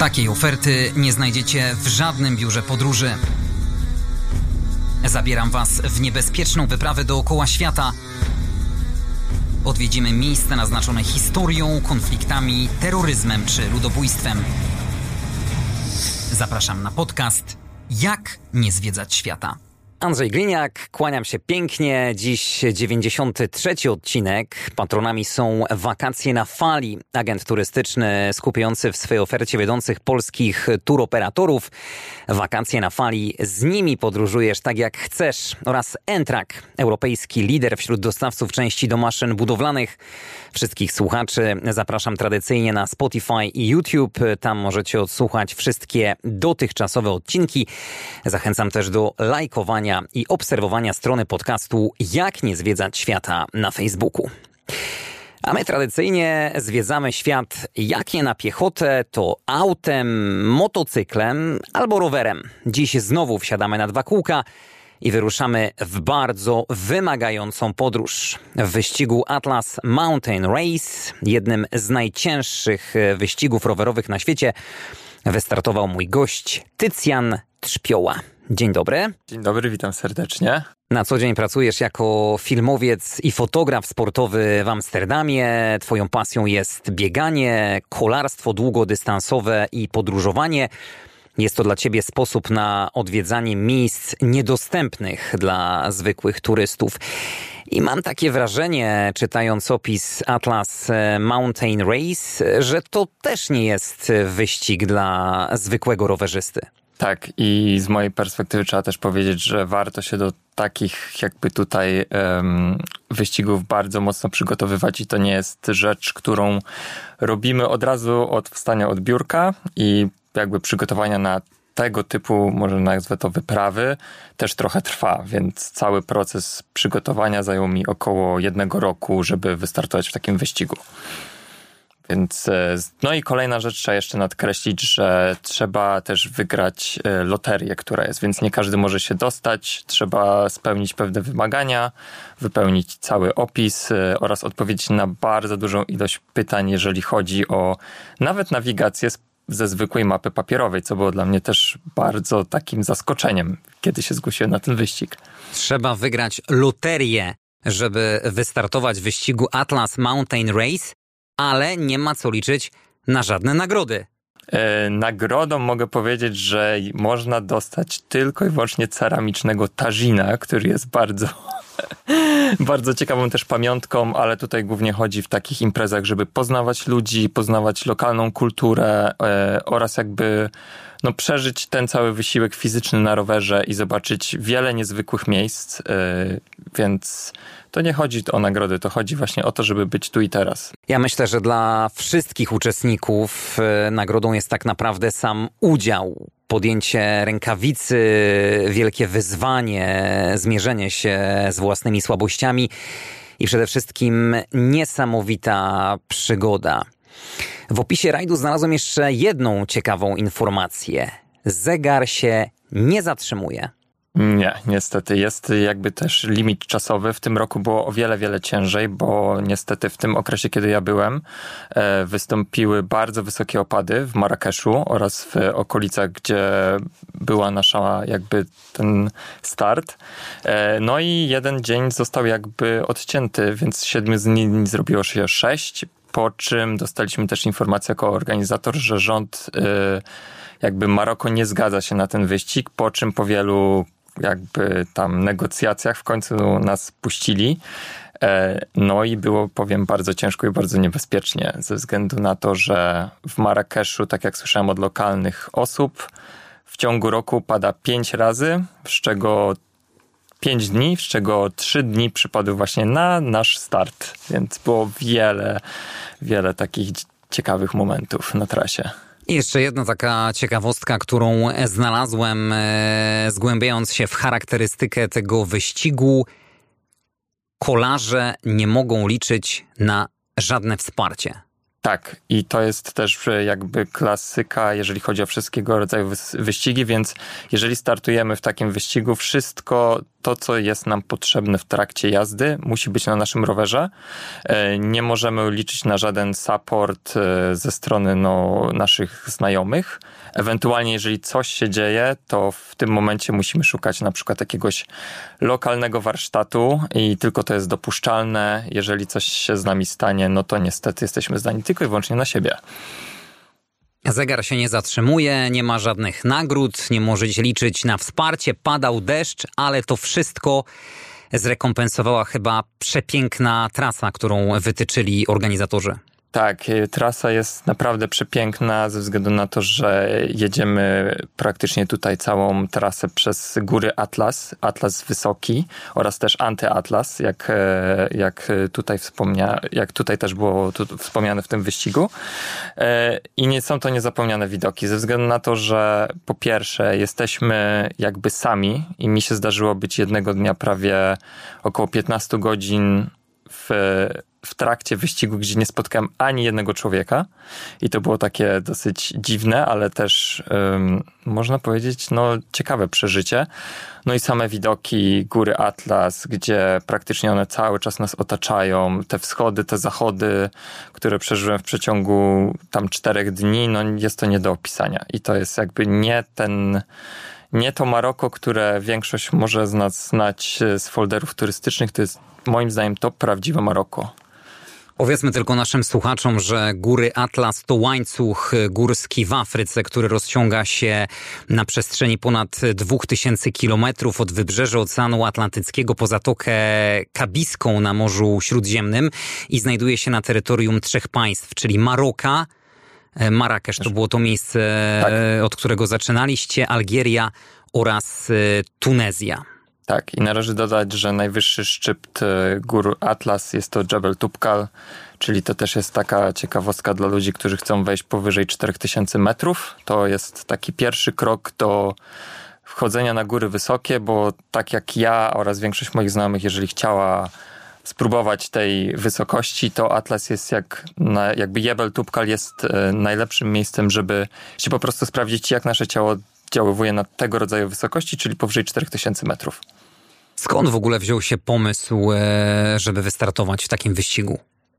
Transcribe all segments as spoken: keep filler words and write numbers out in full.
Takiej oferty nie znajdziecie w żadnym biurze podróży. Zabieram Was w niebezpieczną wyprawę dookoła świata. Odwiedzimy miejsca naznaczone historią, konfliktami, terroryzmem czy ludobójstwem. Zapraszam na podcast Jak nie zwiedzać świata. Andrzej Gliniak, kłaniam się pięknie. Dziś dziewięćdziesiąty trzeci odcinek. Patronami są Wakacje na Fali, agent turystyczny skupiający w swojej ofercie wiodących polskich turoperatorów. Wakacje na Fali, z nimi podróżujesz tak jak chcesz. Oraz Entrak, europejski lider wśród dostawców części do maszyn budowlanych. Wszystkich słuchaczy zapraszam tradycyjnie na Spotify i YouTube. Tam możecie odsłuchać wszystkie dotychczasowe odcinki. Zachęcam też do lajkowania i obserwowania strony podcastu Jak nie zwiedzać świata na Facebooku. A my tradycyjnie zwiedzamy świat jak nie na piechotę, to autem, motocyklem albo rowerem. Dziś znowu wsiadamy na dwa kółka i wyruszamy w bardzo wymagającą podróż. W wyścigu Atlas Mountain Race, jednym z najcięższych wyścigów rowerowych na świecie, wystartował mój gość Tycjan Trzpioła. Dzień dobry. Dzień dobry, witam serdecznie. Na co dzień pracujesz jako filmowiec i fotograf sportowy w Amsterdamie. Twoją pasją jest bieganie, kolarstwo długodystansowe i podróżowanie. Jest to dla ciebie sposób na odwiedzanie miejsc niedostępnych dla zwykłych turystów. I mam takie wrażenie, czytając opis Atlas Mountain Race, że to też nie jest wyścig dla zwykłego rowerzysty. Tak, i z mojej perspektywy trzeba też powiedzieć, że warto się do takich jakby tutaj um, wyścigów bardzo mocno przygotowywać i to nie jest rzecz, którą robimy od razu od wstania od biurka i jakby przygotowania na tego typu, może nazwę to wyprawy, też trochę trwa, więc cały proces przygotowania zajął mi około jednego roku, żeby wystartować w takim wyścigu. Więc, no i kolejna rzecz, trzeba jeszcze nadkreślić, że trzeba też wygrać loterię, która jest, więc nie każdy może się dostać, trzeba spełnić pewne wymagania, wypełnić cały opis oraz odpowiedzieć na bardzo dużą ilość pytań, jeżeli chodzi o nawet nawigację ze zwykłej mapy papierowej, co było dla mnie też bardzo takim zaskoczeniem, kiedy się zgłosiłem na ten wyścig. Trzeba wygrać loterię, żeby wystartować w wyścigu Atlas Mountain Race, ale nie ma co liczyć na żadne nagrody. E, nagrodą mogę powiedzieć, że można dostać tylko i wyłącznie ceramicznego tazina, który jest bardzo, bardzo ciekawą też pamiątką, ale tutaj głównie chodzi w takich imprezach, żeby poznawać ludzi, poznawać lokalną kulturę e, oraz jakby no, przeżyć ten cały wysiłek fizyczny na rowerze i zobaczyć wiele niezwykłych miejsc, e, więc to nie chodzi o nagrody, to chodzi właśnie o to, żeby być tu i teraz. Ja myślę, że dla wszystkich uczestników nagrodą jest tak naprawdę sam udział, podjęcie rękawicy, wielkie wyzwanie, zmierzenie się z własnymi słabościami i przede wszystkim niesamowita przygoda. W opisie rajdu znalazłem jeszcze jedną ciekawą informację. Zegar się nie zatrzymuje. Nie, niestety. Jest jakby też limit czasowy. W tym roku było o wiele, wiele ciężej, bo niestety w tym okresie, kiedy ja byłem, wystąpiły bardzo wysokie opady w Marrakeszu oraz w okolicach, gdzie była nasza jakby ten start. No i jeden dzień został jakby odcięty, więc z siedmiu dni zrobiło się sześć, po czym dostaliśmy też informację jako organizator, że rząd jakby Maroko nie zgadza się na ten wyścig, po czym po wielu jakby tam negocjacjach w końcu nas puścili. No i było, powiem, bardzo ciężko i bardzo niebezpiecznie ze względu na to, że w Marrakeszu, tak jak słyszałem od lokalnych osób, w ciągu roku pada pięć razy, z czego pięć dni, z czego trzy dni przypadły właśnie na nasz start, więc było wiele, wiele takich ciekawych momentów na trasie. I jeszcze jedna taka ciekawostka, którą znalazłem, e, zgłębiając się w charakterystykę tego wyścigu. Kolarze nie mogą liczyć na żadne wsparcie. Tak, i to jest też jakby klasyka, jeżeli chodzi o wszystkiego rodzaju wyścigi, więc jeżeli startujemy w takim wyścigu, wszystko to, co jest nam potrzebne w trakcie jazdy, musi być na naszym rowerze. Nie możemy liczyć na żaden support ze strony no, naszych znajomych. Ewentualnie, jeżeli coś się dzieje, to w tym momencie musimy szukać na przykład jakiegoś lokalnego warsztatu i tylko to jest dopuszczalne. Jeżeli coś się z nami stanie, no to niestety jesteśmy zdani tylko i wyłącznie na siebie. Zegar się nie zatrzymuje, nie ma żadnych nagród, nie możecie liczyć na wsparcie, padał deszcz, ale to wszystko zrekompensowała chyba przepiękna trasa, którą wytyczyli organizatorzy. Tak, trasa jest naprawdę przepiękna ze względu na to, że jedziemy praktycznie tutaj całą trasę przez góry Atlas, Atlas Wysoki oraz też Antyatlas, jak, jak tutaj wspomnia, jak tutaj też było tu wspomniane w tym wyścigu. I nie są to niezapomniane widoki ze względu na to, że po pierwsze jesteśmy jakby sami i mi się zdarzyło być jednego dnia prawie około piętnaście godzin w w trakcie wyścigu, gdzie nie spotkałem ani jednego człowieka i to było takie dosyć dziwne, ale też um, można powiedzieć, no ciekawe przeżycie. No i same widoki góry Atlas, gdzie praktycznie one cały czas nas otaczają, te wschody, te zachody, które przeżyłem w przeciągu tam czterech dni, no jest to nie do opisania i to jest jakby nie ten nie to Maroko, które większość może z nas znać z folderów turystycznych, to jest moim zdaniem to prawdziwe Maroko. Powiedzmy tylko naszym słuchaczom, że góry Atlas to łańcuch górski w Afryce, który rozciąga się na przestrzeni ponad dwóch tysięcy kilometrów od wybrzeża Oceanu Atlantyckiego po Zatokę Kabiską na Morzu Śródziemnym i znajduje się na terytorium trzech państw, czyli Maroka, Marrakesz to było to miejsce, tak, od którego zaczynaliście, Algieria oraz Tunezja. Tak, i należy dodać, że najwyższy szczyt gór Atlas jest to Jebel Tubkal, czyli to też jest taka ciekawostka dla ludzi, którzy chcą wejść powyżej czterech tysięcy metrów. To jest taki pierwszy krok do wchodzenia na góry wysokie, bo tak jak ja oraz większość moich znajomych, jeżeli chciała spróbować tej wysokości, to Atlas jest jak, jakby Jebel Tubkal jest najlepszym miejscem, żeby się po prostu sprawdzić, jak nasze ciało oddziaływuje na tego rodzaju wysokości, czyli powyżej czterech tysięcy metrów. Skąd w ogóle wziął się pomysł, żeby wystartować w takim wyścigu?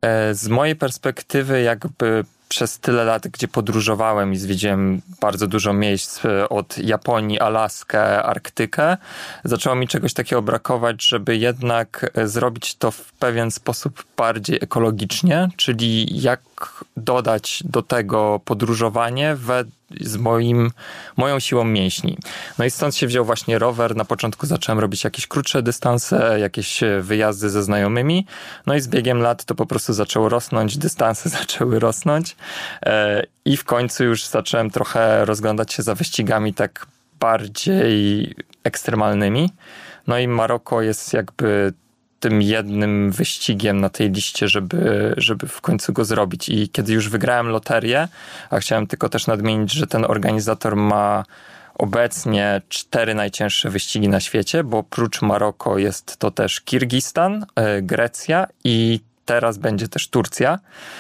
Z mojej perspektywy jakby przez tyle lat, gdzie podróżowałem i zwiedziłem bardzo dużo miejsc od Japonii, Alaskę, Arktykę, zaczęło mi czegoś takiego brakować, żeby jednak zrobić to w pewien sposób bardziej ekologicznie, czyli jak dodać do tego podróżowanie we, z moim, moją siłą mięśni. No i stąd się wziął właśnie rower. Na początku zacząłem robić jakieś krótsze dystanse, jakieś wyjazdy ze znajomymi. No i z biegiem lat to po prostu zaczęło rosnąć, dystanse zaczęły rosnąć i w końcu już zacząłem trochę rozglądać się za wyścigami tak bardziej ekstremalnymi. No i Maroko jest jakby tym jednym wyścigiem na tej liście, żeby, żeby w końcu go zrobić. I kiedy już wygrałem loterię, a chciałem tylko też nadmienić, że ten organizator ma obecnie cztery najcięższe wyścigi na świecie, bo prócz Maroko jest to też Kirgistan, Grecja i teraz będzie też Turcja.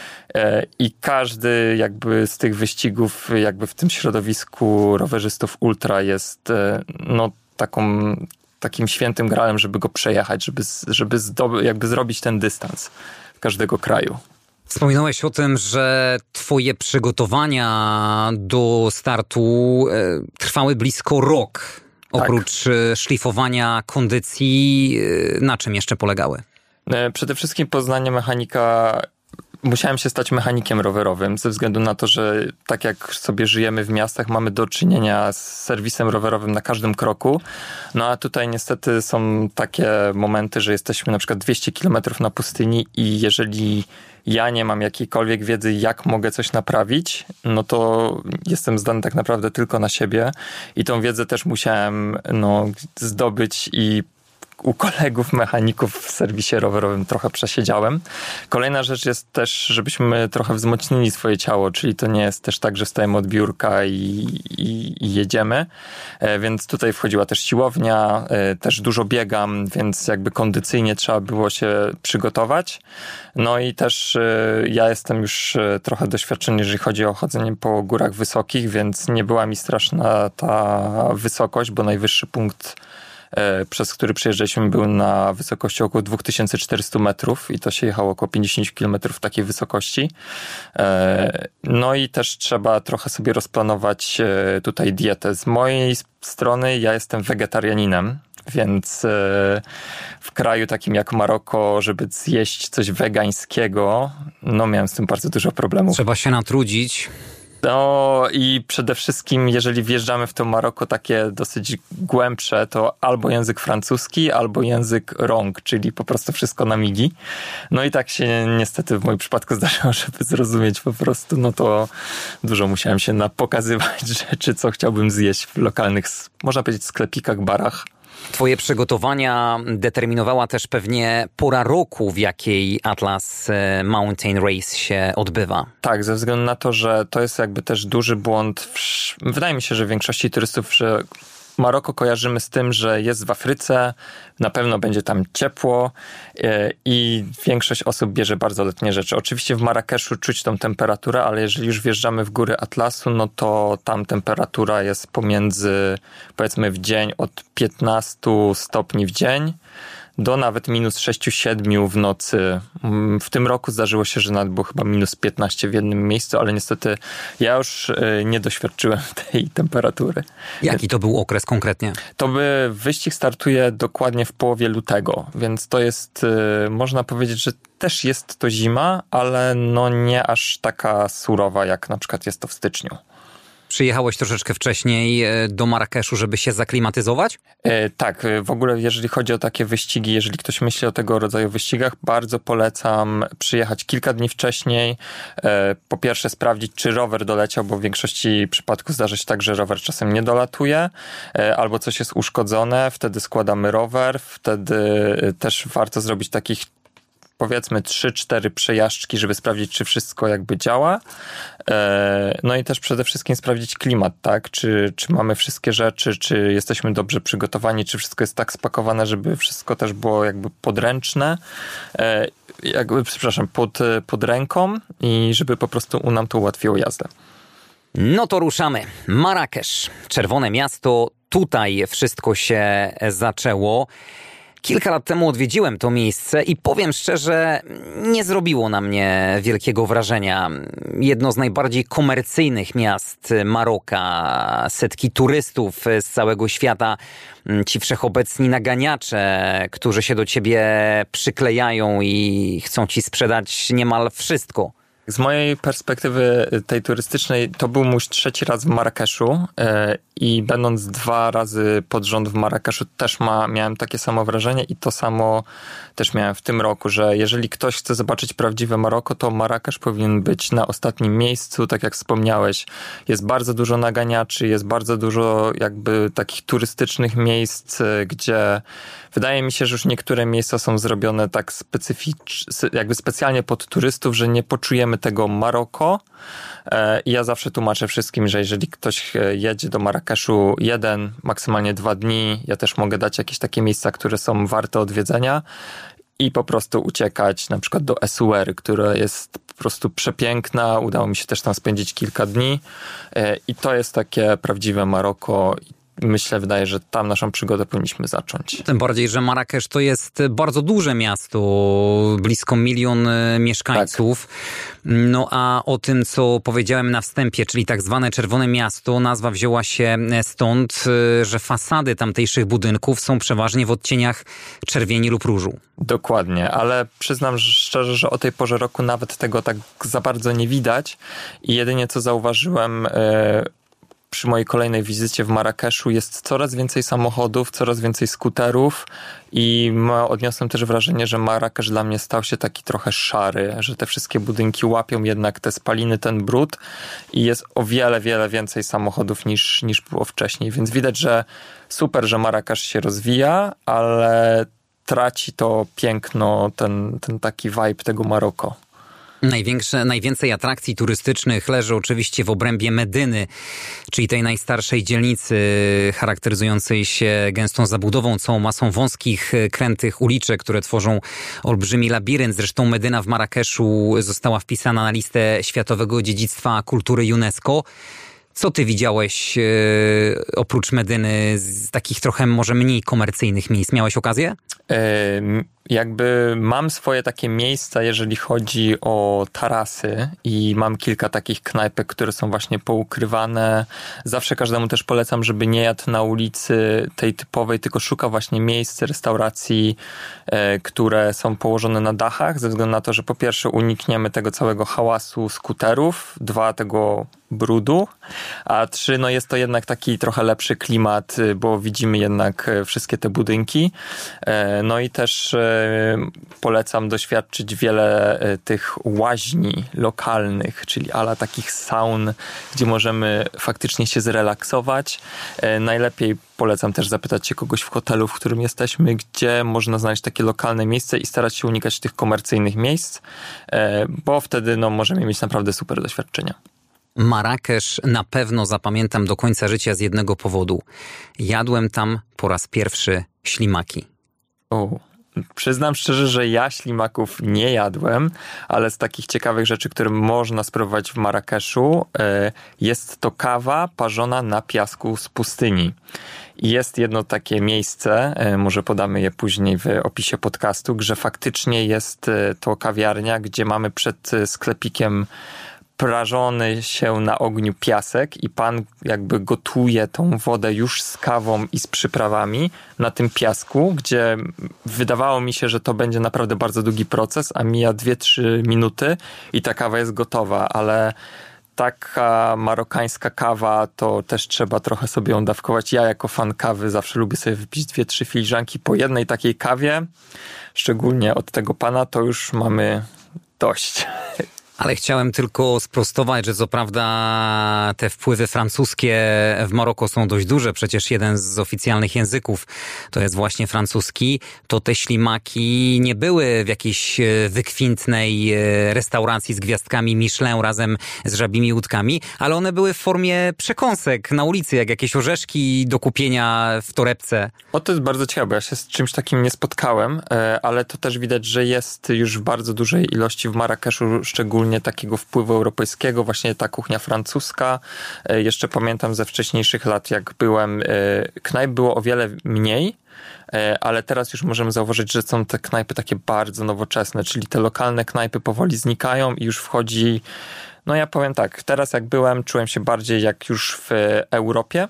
I każdy jakby z tych wyścigów jakby w tym środowisku rowerzystów ultra jest no taką takim świętym gralem, żeby go przejechać, żeby, żeby zdoby, jakby zrobić ten dystans w każdego kraju. Wspominałeś o tym, że twoje przygotowania do startu e, trwały blisko rok. Oprócz tak. szlifowania kondycji, na czym jeszcze polegały? Przede wszystkim poznanie mechanika. Musiałem się stać mechanikiem rowerowym ze względu na to, że tak jak sobie żyjemy w miastach, mamy do czynienia z serwisem rowerowym na każdym kroku. No a tutaj niestety są takie momenty, że jesteśmy na przykład dwieście kilometrów na pustyni i jeżeli ja nie mam jakiejkolwiek wiedzy, jak mogę coś naprawić, no to jestem zdany tak naprawdę tylko na siebie i tą wiedzę też musiałem no, zdobyć i u kolegów, mechaników w serwisie rowerowym trochę przesiedziałem. Kolejna rzecz jest też, żebyśmy trochę wzmocnili swoje ciało, czyli to nie jest też tak, że wstajemy od biurka i, i, i jedziemy, więc tutaj wchodziła też siłownia, też dużo biegam, więc jakby kondycyjnie trzeba było się przygotować. No i też ja jestem już trochę doświadczony, jeżeli chodzi o chodzenie po górach wysokich, więc nie była mi straszna ta wysokość, bo najwyższy punkt, przez który przejeżdżaliśmy, był na wysokości około dwa tysiące czterysta metrów i to się jechało około pięćdziesiąt kilometrów takiej wysokości. No i też trzeba trochę sobie rozplanować tutaj dietę. Z mojej strony ja jestem wegetarianinem, więc w kraju takim jak Maroko, żeby zjeść coś wegańskiego, no miałem z tym bardzo dużo problemów. Trzeba się natrudzić. No i przede wszystkim, jeżeli wjeżdżamy w to Maroko takie dosyć głębsze, to albo język francuski, albo język rąk, czyli po prostu wszystko na migi. No i tak się niestety w moim przypadku zdarzyło, żeby zrozumieć po prostu, no to dużo musiałem się napokazywać rzeczy, co chciałbym zjeść w lokalnych, można powiedzieć, sklepikach, barach. Twoje przygotowania determinowała też pewnie pora roku, w jakiej Atlas Mountain Race się odbywa. Tak, ze względu na to, że to jest jakby też duży błąd. Wydaje mi się, że większości turystów, że Maroko kojarzymy z tym, że jest w Afryce, na pewno będzie tam ciepło i większość osób bierze bardzo letnie rzeczy. Oczywiście w Marrakeszu czuć tą temperaturę, ale jeżeli już wjeżdżamy w góry Atlasu, no to tam temperatura jest pomiędzy, powiedzmy w dzień od piętnastu stopni w dzień do nawet minus sześć siedem w nocy. W tym roku zdarzyło się, że nawet było chyba minus piętnaście w jednym miejscu, ale niestety ja już nie doświadczyłem tej temperatury. Jaki to był okres konkretnie? To by wyścig startuje dokładnie w połowie lutego, więc to jest, można powiedzieć, że też jest to zima, ale no nie aż taka surowa, jak na przykład jest to w styczniu. Przyjechałeś troszeczkę wcześniej do Marrakeszu, żeby się zaklimatyzować? E, tak, w ogóle jeżeli chodzi o takie wyścigi, jeżeli ktoś myśli o tego rodzaju wyścigach, bardzo polecam przyjechać kilka dni wcześniej. E, po pierwsze sprawdzić, czy rower doleciał, bo w większości przypadków zdarza się tak, że rower czasem nie dolatuje, e, albo coś jest uszkodzone, wtedy składamy rower, wtedy też warto zrobić takich powiedzmy trzy cztery przejażdżki, żeby sprawdzić, czy wszystko jakby działa. No i też przede wszystkim sprawdzić klimat, tak? Czy, czy mamy wszystkie rzeczy, czy jesteśmy dobrze przygotowani, czy wszystko jest tak spakowane, żeby wszystko też było jakby podręczne, jakby, przepraszam, pod, pod ręką i żeby po prostu nam to ułatwiło jazdę. No to ruszamy. Marrakesz, czerwone miasto, tutaj wszystko się zaczęło. Kilka lat temu odwiedziłem to miejsce i powiem szczerze, nie zrobiło na mnie wielkiego wrażenia. Jedno z najbardziej komercyjnych miast Maroka, setki turystów z całego świata, ci wszechobecni naganiacze, którzy się do ciebie przyklejają i chcą ci sprzedać niemal wszystko. Z mojej perspektywy tej turystycznej to był mój trzeci raz w Marrakeszu i będąc dwa razy pod rząd w Marrakeszu też ma, miałem takie samo wrażenie i to samo też miałem w tym roku, że jeżeli ktoś chce zobaczyć prawdziwe Maroko, to Marrakesz powinien być na ostatnim miejscu, tak jak wspomniałeś. Jest bardzo dużo naganiaczy, jest bardzo dużo jakby takich turystycznych miejsc, gdzie wydaje mi się, że już niektóre miejsca są zrobione tak specyficznie, jakby specjalnie pod turystów, że nie poczujemy tego Maroko. I ja zawsze tłumaczę wszystkim, że jeżeli ktoś jedzie do Marrakeszu jeden, maksymalnie dwa dni, ja też mogę dać jakieś takie miejsca, które są warte odwiedzenia i po prostu uciekać na przykład do Essaouira, która jest po prostu przepiękna. Udało mi się też tam spędzić kilka dni i to jest takie prawdziwe Maroko. Myślę, wydaje, że tam naszą przygodę powinniśmy zacząć. Tym bardziej, że Marrakesz to jest bardzo duże miasto, blisko milion mieszkańców. Tak. No a o tym, co powiedziałem na wstępie, czyli tak zwane Czerwone Miasto, nazwa wzięła się stąd, że fasady tamtejszych budynków są przeważnie w odcieniach czerwieni lub różu. Dokładnie, ale przyznam szczerze, że o tej porze roku nawet tego tak za bardzo nie widać i jedynie co zauważyłem, przy mojej kolejnej wizycie w Marrakeszu jest coraz więcej samochodów, coraz więcej skuterów i ma, odniosłem też wrażenie, że Marrakesz dla mnie stał się taki trochę szary, że te wszystkie budynki łapią jednak te spaliny, ten brud i jest o wiele, wiele więcej samochodów niż, niż było wcześniej, więc widać, że super, że Marrakesz się rozwija, ale traci to piękno, ten, ten taki vibe tego Maroko. Największe, najwięcej atrakcji turystycznych leży oczywiście w obrębie Medyny, czyli tej najstarszej dzielnicy charakteryzującej się gęstą zabudową, całą masą wąskich, krętych uliczek, które tworzą olbrzymi labirynt. Zresztą Medyna w Marrakeszu została wpisana na listę Światowego Dziedzictwa Kultury UNESCO. Co ty widziałeś e, oprócz Medyny z takich trochę może mniej komercyjnych miejsc? Miałeś okazję? E, jakby mam swoje takie miejsca, jeżeli chodzi o tarasy i mam kilka takich knajpek, które są właśnie poukrywane. Zawsze każdemu też polecam, żeby nie jadł na ulicy tej typowej, tylko szuka właśnie miejsc, restauracji, e, które są położone na dachach, ze względu na to, że po pierwsze unikniemy tego całego hałasu skuterów, dwa tego brudu, a trzy, no jest to jednak taki trochę lepszy klimat, bo widzimy jednak wszystkie te budynki. No i też polecam doświadczyć wiele tych łaźni lokalnych, czyli ala takich saun, gdzie możemy faktycznie się zrelaksować. Najlepiej polecam też zapytać się kogoś w hotelu, w którym jesteśmy, gdzie można znaleźć takie lokalne miejsce i starać się unikać tych komercyjnych miejsc, bo wtedy no, możemy mieć naprawdę super doświadczenia. Marrakesz na pewno zapamiętam do końca życia z jednego powodu. Jadłem tam po raz pierwszy ślimaki. O, przyznam szczerze, że ja ślimaków nie jadłem, ale z takich ciekawych rzeczy, które można spróbować w Marrakeszu, jest to kawa parzona na piasku z pustyni. I jest jedno takie miejsce, może podamy je później w opisie podcastu, że faktycznie jest to kawiarnia, gdzie mamy przed sklepikiem prażony się na ogniu piasek i pan jakby gotuje tą wodę już z kawą i z przyprawami na tym piasku, gdzie wydawało mi się, że to będzie naprawdę bardzo długi proces, a mija dwie trzy minuty i ta kawa jest gotowa, ale taka marokańska kawa to też trzeba trochę sobie ją dawkować. Ja jako fan kawy zawsze lubię sobie wypić dwie trzy filiżanki po jednej takiej kawie, szczególnie od tego pana, to już mamy dość. Ale chciałem tylko sprostować, że co prawda te wpływy francuskie w Maroko są dość duże, przecież jeden z oficjalnych języków to jest właśnie francuski, to te ślimaki nie były w jakiejś wykwintnej restauracji z gwiazdkami Michelin razem z żabimi łódkami, ale one były w formie przekąsek na ulicy, jak jakieś orzeszki do kupienia w torebce. O, to jest bardzo ciekawe, ja się z czymś takim nie spotkałem, ale to też widać, że jest już w bardzo dużej ilości w Marrakeszu, szczególnie takiego wpływu europejskiego, właśnie ta kuchnia francuska. Jeszcze pamiętam ze wcześniejszych lat, jak byłem, knajp było o wiele mniej, ale teraz już możemy zauważyć, że są te knajpy takie bardzo nowoczesne, czyli te lokalne knajpy powoli znikają i już wchodzi, no ja powiem tak, teraz jak byłem, czułem się bardziej jak już w Europie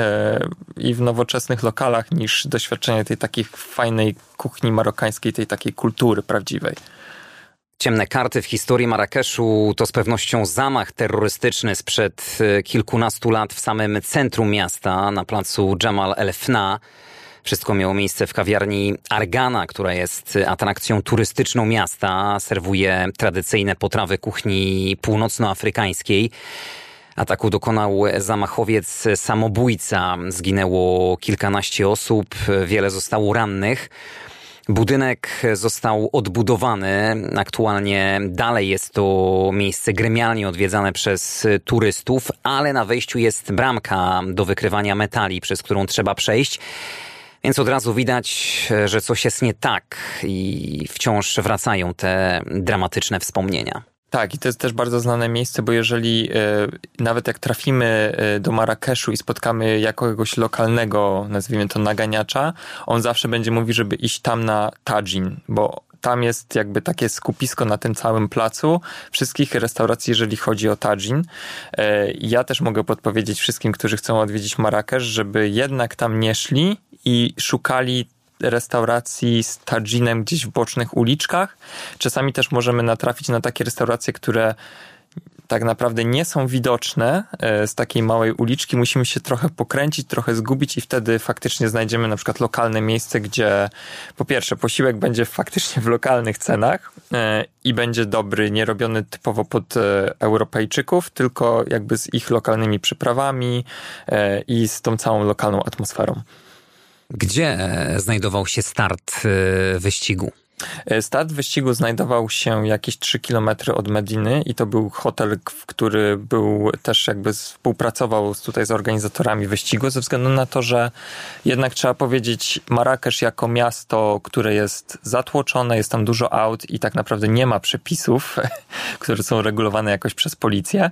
i w nowoczesnych lokalach niż doświadczenie tej takiej fajnej kuchni marokańskiej, tej takiej kultury prawdziwej. Ciemne karty w historii Marrakeszu to z pewnością zamach terrorystyczny sprzed kilkunastu lat w samym centrum miasta, na placu Jamal el-Fna. Wszystko miało miejsce w kawiarni Argana, która jest atrakcją turystyczną miasta. Serwuje tradycyjne potrawy kuchni północnoafrykańskiej. Ataku dokonał zamachowiec samobójca. Zginęło kilkanaście osób, wiele zostało rannych. Budynek został odbudowany. Aktualnie dalej jest to miejsce gremialnie odwiedzane przez turystów, ale na wejściu jest bramka do wykrywania metali, przez którą trzeba przejść. Więc od razu widać, że coś jest nie tak i wciąż wracają te dramatyczne wspomnienia. Tak, i to jest też bardzo znane miejsce, bo jeżeli y, nawet jak trafimy y, do Marrakeszu i spotkamy jakiegoś lokalnego, nazwijmy to naganiacza, on zawsze będzie mówił, żeby iść tam na Tadżin, bo tam jest jakby takie skupisko na tym całym placu wszystkich restauracji, jeżeli chodzi o Tadżin. Y, ja też mogę podpowiedzieć wszystkim, którzy chcą odwiedzić Marrakesz, żeby jednak tam nie szli i szukali restauracji z tadżinem gdzieś w bocznych uliczkach. Czasami też możemy natrafić na takie restauracje, które tak naprawdę nie są widoczne z takiej małej uliczki. Musimy się trochę pokręcić, trochę zgubić i wtedy faktycznie znajdziemy na przykład lokalne miejsce, gdzie po pierwsze posiłek będzie faktycznie w lokalnych cenach i będzie dobry, nie robiony typowo pod Europejczyków, tylko jakby z ich lokalnymi przyprawami i z tą całą lokalną atmosferą. Gdzie znajdował się start wyścigu? Start wyścigu znajdował się jakieś trzy kilometry od Mediny i to był hotel, który był też jakby współpracował tutaj z organizatorami wyścigu, ze względu na to, że jednak trzeba powiedzieć, Marrakesz jako miasto, które jest zatłoczone, jest tam dużo aut i tak naprawdę nie ma przepisów, które są regulowane jakoś przez policję,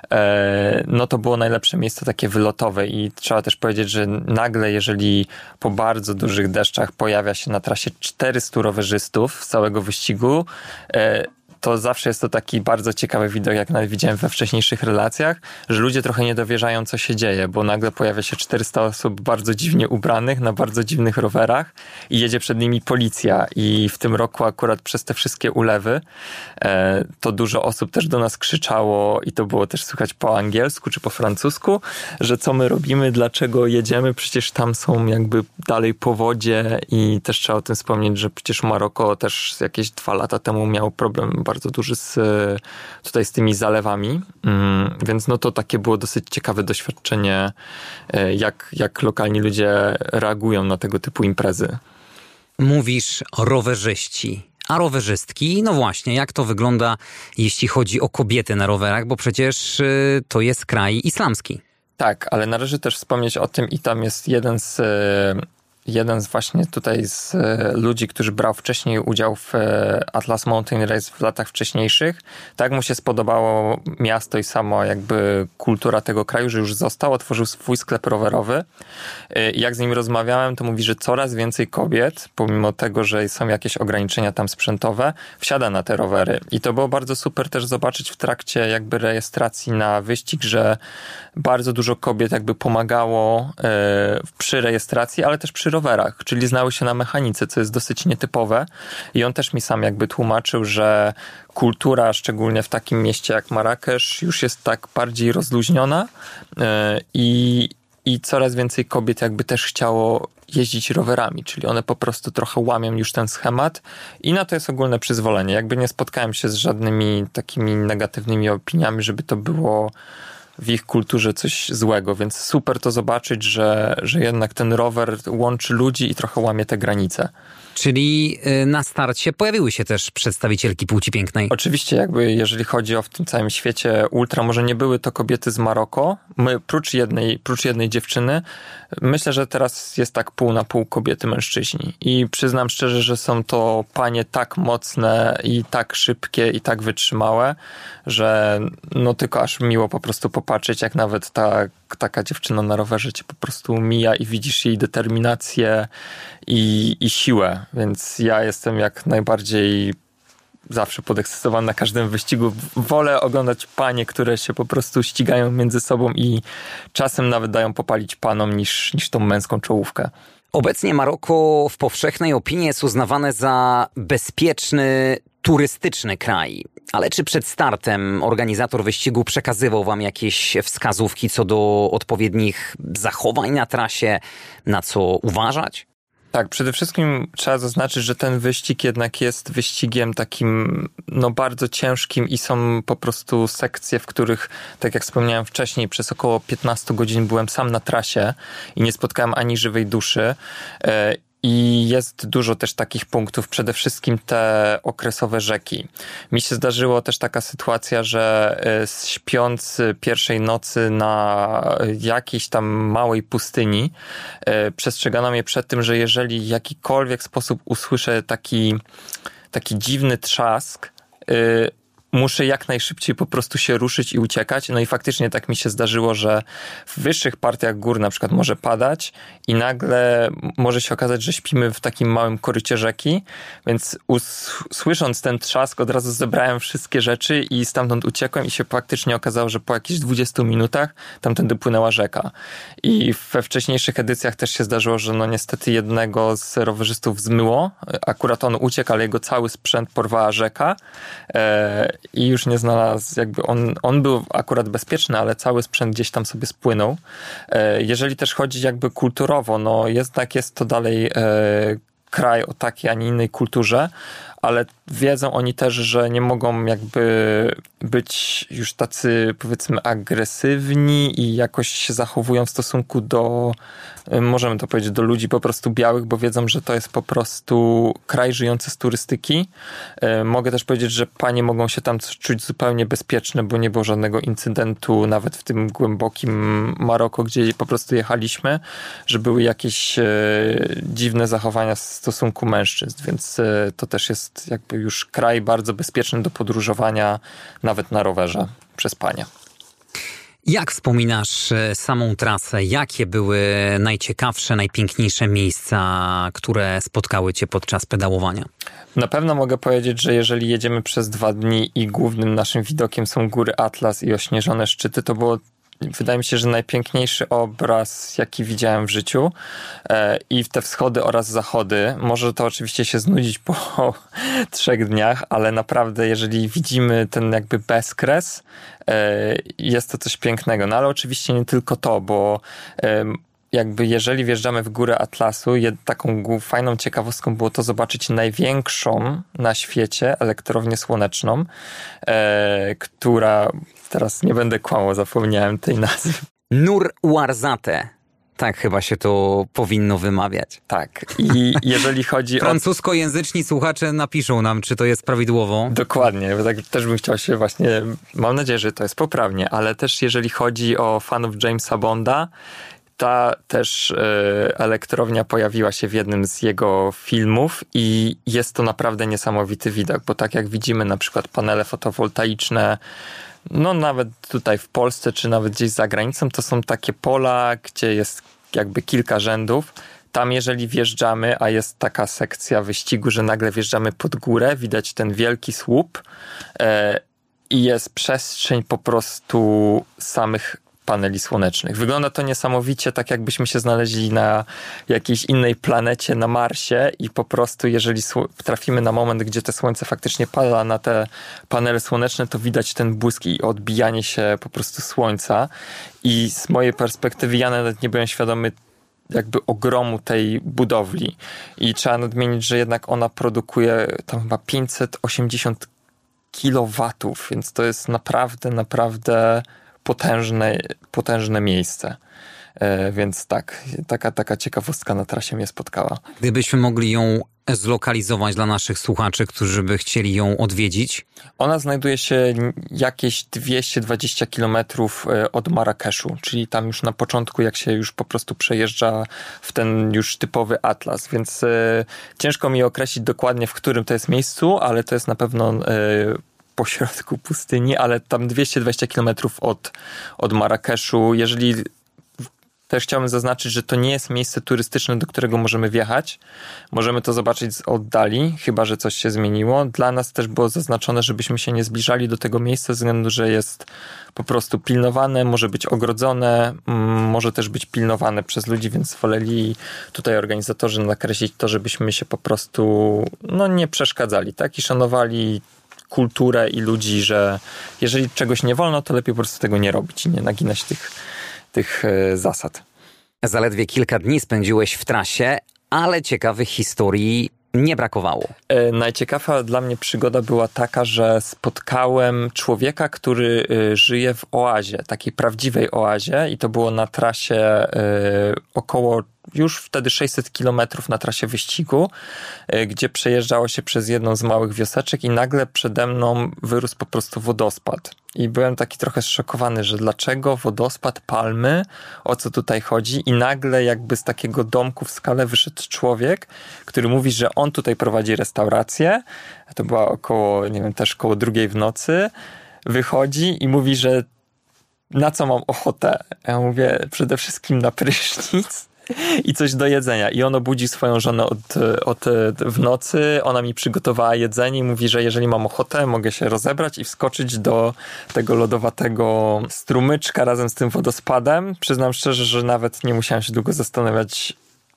no to było najlepsze miejsce takie wylotowe i trzeba też powiedzieć, że nagle, jeżeli po bardzo dużych deszczach pojawia się na trasie czterystu rowerzystów z całego wyścigu, to zawsze jest to taki bardzo ciekawy widok, jak nawet widziałem we wcześniejszych relacjach, że ludzie trochę nie dowierzają, co się dzieje, bo nagle pojawia się czterysta osób bardzo dziwnie ubranych, na bardzo dziwnych rowerach i jedzie przed nimi policja i w tym roku akurat przez te wszystkie ulewy to dużo osób też do nas krzyczało i to było też słychać po angielsku czy po francusku, że co my robimy, dlaczego jedziemy, przecież tam są jakby dalej powodzie i też trzeba o tym wspomnieć, że przecież Maroko też jakieś dwa lata temu miało problem bardzo duży z, tutaj z tymi zalewami, więc no to takie było dosyć ciekawe doświadczenie, jak, jak lokalni ludzie reagują na tego typu imprezy. Mówisz rowerzyści, a rowerzystki, no właśnie, jak to wygląda, jeśli chodzi o kobiety na rowerach, bo przecież to jest kraj islamski. Tak, ale należy też wspomnieć o tym i tam jest jeden z Jeden z właśnie tutaj z ludzi, który brał wcześniej udział w Atlas Mountain Race w latach wcześniejszych. Tak mu się spodobało miasto i sama jakby kultura tego kraju, że już został, otworzył swój sklep rowerowy. I jak z nim rozmawiałem, to mówi, że coraz więcej kobiet, pomimo tego, że są jakieś ograniczenia tam sprzętowe, wsiada na te rowery. I to było bardzo super też zobaczyć w trakcie jakby rejestracji na wyścig, że bardzo dużo kobiet jakby pomagało przy rejestracji, ale też przy rowerach, czyli znały się na mechanice, co jest dosyć nietypowe. I on też mi sam jakby tłumaczył, że kultura, szczególnie w takim mieście jak Marrakesz, już jest tak bardziej rozluźniona i, i coraz więcej kobiet jakby też chciało jeździć rowerami, czyli one po prostu trochę łamią już ten schemat i na to jest ogólne przyzwolenie. Jakby nie spotkałem się z żadnymi takimi negatywnymi opiniami, żeby to było w ich kulturze coś złego, więc super to zobaczyć, że, że jednak ten rower łączy ludzi i trochę łamie te granice. Czyli na starcie pojawiły się też przedstawicielki płci pięknej. Oczywiście, jakby jeżeli chodzi o w tym całym świecie ultra, może nie były to kobiety z Maroko. My, prócz jednej, prócz jednej dziewczyny, myślę, że teraz jest tak pół na pół kobiety, mężczyźni. I przyznam szczerze, że są to panie tak mocne i tak szybkie i tak wytrzymałe, że no tylko aż miło po prostu popatrzeć, jak nawet ta, taka dziewczyna na rowerze cię po prostu mija i widzisz jej determinację i, i siłę. Więc ja jestem jak najbardziej zawsze podekscytowany na każdym wyścigu. Wolę oglądać panie, które się po prostu ścigają między sobą i czasem nawet dają popalić panom niż, niż tą męską czołówkę. Obecnie Maroko w powszechnej opinii jest uznawane za bezpieczny, turystyczny kraj. Ale czy przed startem organizator wyścigu przekazywał wam jakieś wskazówki co do odpowiednich zachowań na trasie, na co uważać? Tak, przede wszystkim trzeba zaznaczyć, że ten wyścig jednak jest wyścigiem takim no bardzo ciężkim i są po prostu sekcje, w których, tak jak wspomniałem wcześniej, przez około piętnaście godzin byłem sam na trasie i nie spotkałem ani żywej duszy. I jest dużo też takich punktów, przede wszystkim te okresowe rzeki. Mi się zdarzyło też taka sytuacja, że śpiąc pierwszej nocy na jakiejś tam małej pustyni, przestrzegano mnie przed tym, że jeżeli w jakikolwiek sposób usłyszę taki, taki dziwny trzask, muszę jak najszybciej po prostu się ruszyć i uciekać. No i faktycznie tak mi się zdarzyło, że w wyższych partiach gór na przykład może padać i nagle może się okazać, że śpimy w takim małym korycie rzeki, więc us- słysząc ten trzask od razu zebrałem wszystkie rzeczy i stamtąd uciekłem i się faktycznie okazało, że po jakichś dwudziestu minutach tamtędy płynęła rzeka. I we wcześniejszych edycjach też się zdarzyło, że no niestety jednego z rowerzystów zmyło. Akurat on uciekł, ale jego cały sprzęt porwała rzeka. E- i już nie znalazł, jakby on, on był akurat bezpieczny, ale cały sprzęt gdzieś tam sobie spłynął. Jeżeli też chodzi jakby kulturowo, no jednak jest to dalej kraj o takiej, a nie innej kulturze, ale wiedzą oni też, że nie mogą jakby być już tacy, powiedzmy, agresywni i jakoś się zachowują w stosunku do, możemy to powiedzieć, do ludzi po prostu białych, bo wiedzą, że to jest po prostu kraj żyjący z turystyki. Mogę też powiedzieć, że panie mogą się tam czuć zupełnie bezpieczne, bo nie było żadnego incydentu, nawet w tym głębokim Maroko, gdzie po prostu jechaliśmy, że były jakieś dziwne zachowania w stosunku mężczyzn, więc to też jest jakby już kraj bardzo bezpieczny do podróżowania, nawet na rowerze, przez panie. Jak wspominasz samą trasę? Jakie były najciekawsze, najpiękniejsze miejsca, które spotkały cię podczas pedałowania? Na pewno mogę powiedzieć, że jeżeli jedziemy przez dwa dni i głównym naszym widokiem są góry Atlas i ośnieżone szczyty, to było, wydaje mi się, że najpiękniejszy obraz, jaki widziałem w życiu, i te wschody oraz zachody. Może to oczywiście się znudzić po trzech dniach, ale naprawdę jeżeli widzimy ten jakby bezkres, jest to coś pięknego. No ale oczywiście nie tylko to, bo jakby jeżeli wjeżdżamy w górę Atlasu, taką fajną ciekawostką było to zobaczyć największą na świecie elektrownię słoneczną, która, teraz nie będę kłamał, zapomniałem tej nazwy. Nur Ouarzate. Tak chyba się to powinno wymawiać. Tak. I jeżeli chodzi o... Francuskojęzyczni słuchacze napiszą nam, czy to jest prawidłowo. Dokładnie. Bo tak też bym chciał się właśnie... Mam nadzieję, że to jest poprawnie, ale też jeżeli chodzi o fanów Jamesa Bonda, ta też y, elektrownia pojawiła się w jednym z jego filmów i jest to naprawdę niesamowity widok, bo tak jak widzimy na przykład panele fotowoltaiczne, no nawet tutaj w Polsce, czy nawet gdzieś za granicą, to są takie pola, gdzie jest jakby kilka rzędów. Tam jeżeli wjeżdżamy, a jest taka sekcja wyścigu, że nagle wjeżdżamy pod górę, widać ten wielki słup e, i jest przestrzeń po prostu samych paneli słonecznych. Wygląda to niesamowicie, tak jakbyśmy się znaleźli na jakiejś innej planecie, na Marsie i po prostu jeżeli trafimy na moment, gdzie te słońce faktycznie pada na te panele słoneczne, to widać ten błysk i odbijanie się po prostu słońca. I z mojej perspektywy ja nawet nie byłem świadomy jakby ogromu tej budowli. I trzeba nadmienić, że jednak ona produkuje tam chyba pięćset osiemdziesiąt kilowatów, więc to jest naprawdę, naprawdę potężne, potężne miejsce. E, więc tak, taka, taka ciekawostka na trasie mnie spotkała. Gdybyśmy mogli ją zlokalizować dla naszych słuchaczy, którzy by chcieli ją odwiedzić? Ona znajduje się jakieś dwieście dwadzieścia kilometrów od Marrakeszu, czyli tam już na początku, jak się już po prostu przejeżdża w ten już typowy atlas, więc e, ciężko mi określić dokładnie, w którym to jest miejscu, ale to jest na pewno e, po środku pustyni, ale tam dwieście dwadzieścia kilometrów od, od Marrakeszu. Jeżeli też chciałbym zaznaczyć, że to nie jest miejsce turystyczne, do którego możemy wjechać. Możemy to zobaczyć z oddali, chyba że coś się zmieniło. Dla nas też było zaznaczone, żebyśmy się nie zbliżali do tego miejsca, ze względu, że jest po prostu pilnowane, może być ogrodzone, może też być pilnowane przez ludzi, więc woleli tutaj organizatorzy nakreślić to, żebyśmy się po prostu no, nie przeszkadzali, tak? I szanowali kulturę i ludzi, że jeżeli czegoś nie wolno, to lepiej po prostu tego nie robić i nie naginać tych, tych zasad. Zaledwie kilka dni spędziłeś w trasie, ale ciekawych historii nie brakowało. E, najciekawsza dla mnie przygoda była taka, że spotkałem człowieka, który y, żyje w oazie, takiej prawdziwej oazie i to było na trasie y, około już wtedy sześćset kilometrów na trasie wyścigu, y, gdzie przejeżdżało się przez jedną z małych wioseczek i nagle przede mną wyrósł po prostu wodospad. I byłem taki trochę zszokowany, że dlaczego wodospad, palmy, o co tutaj chodzi? I nagle jakby z takiego domku w skale wyszedł człowiek, który mówi, że on tutaj prowadzi restaurację. To była około, nie wiem, też koło drugiej w nocy. Wychodzi i mówi, że na co mam ochotę? Ja mówię, przede wszystkim na prysznic i coś do jedzenia. I on obudzi swoją żonę od, od, w nocy, ona mi przygotowała jedzenie i mówi, że jeżeli mam ochotę, mogę się rozebrać i wskoczyć do tego lodowatego strumyczka razem z tym wodospadem. Przyznam szczerze, że nawet nie musiałem się długo zastanawiać.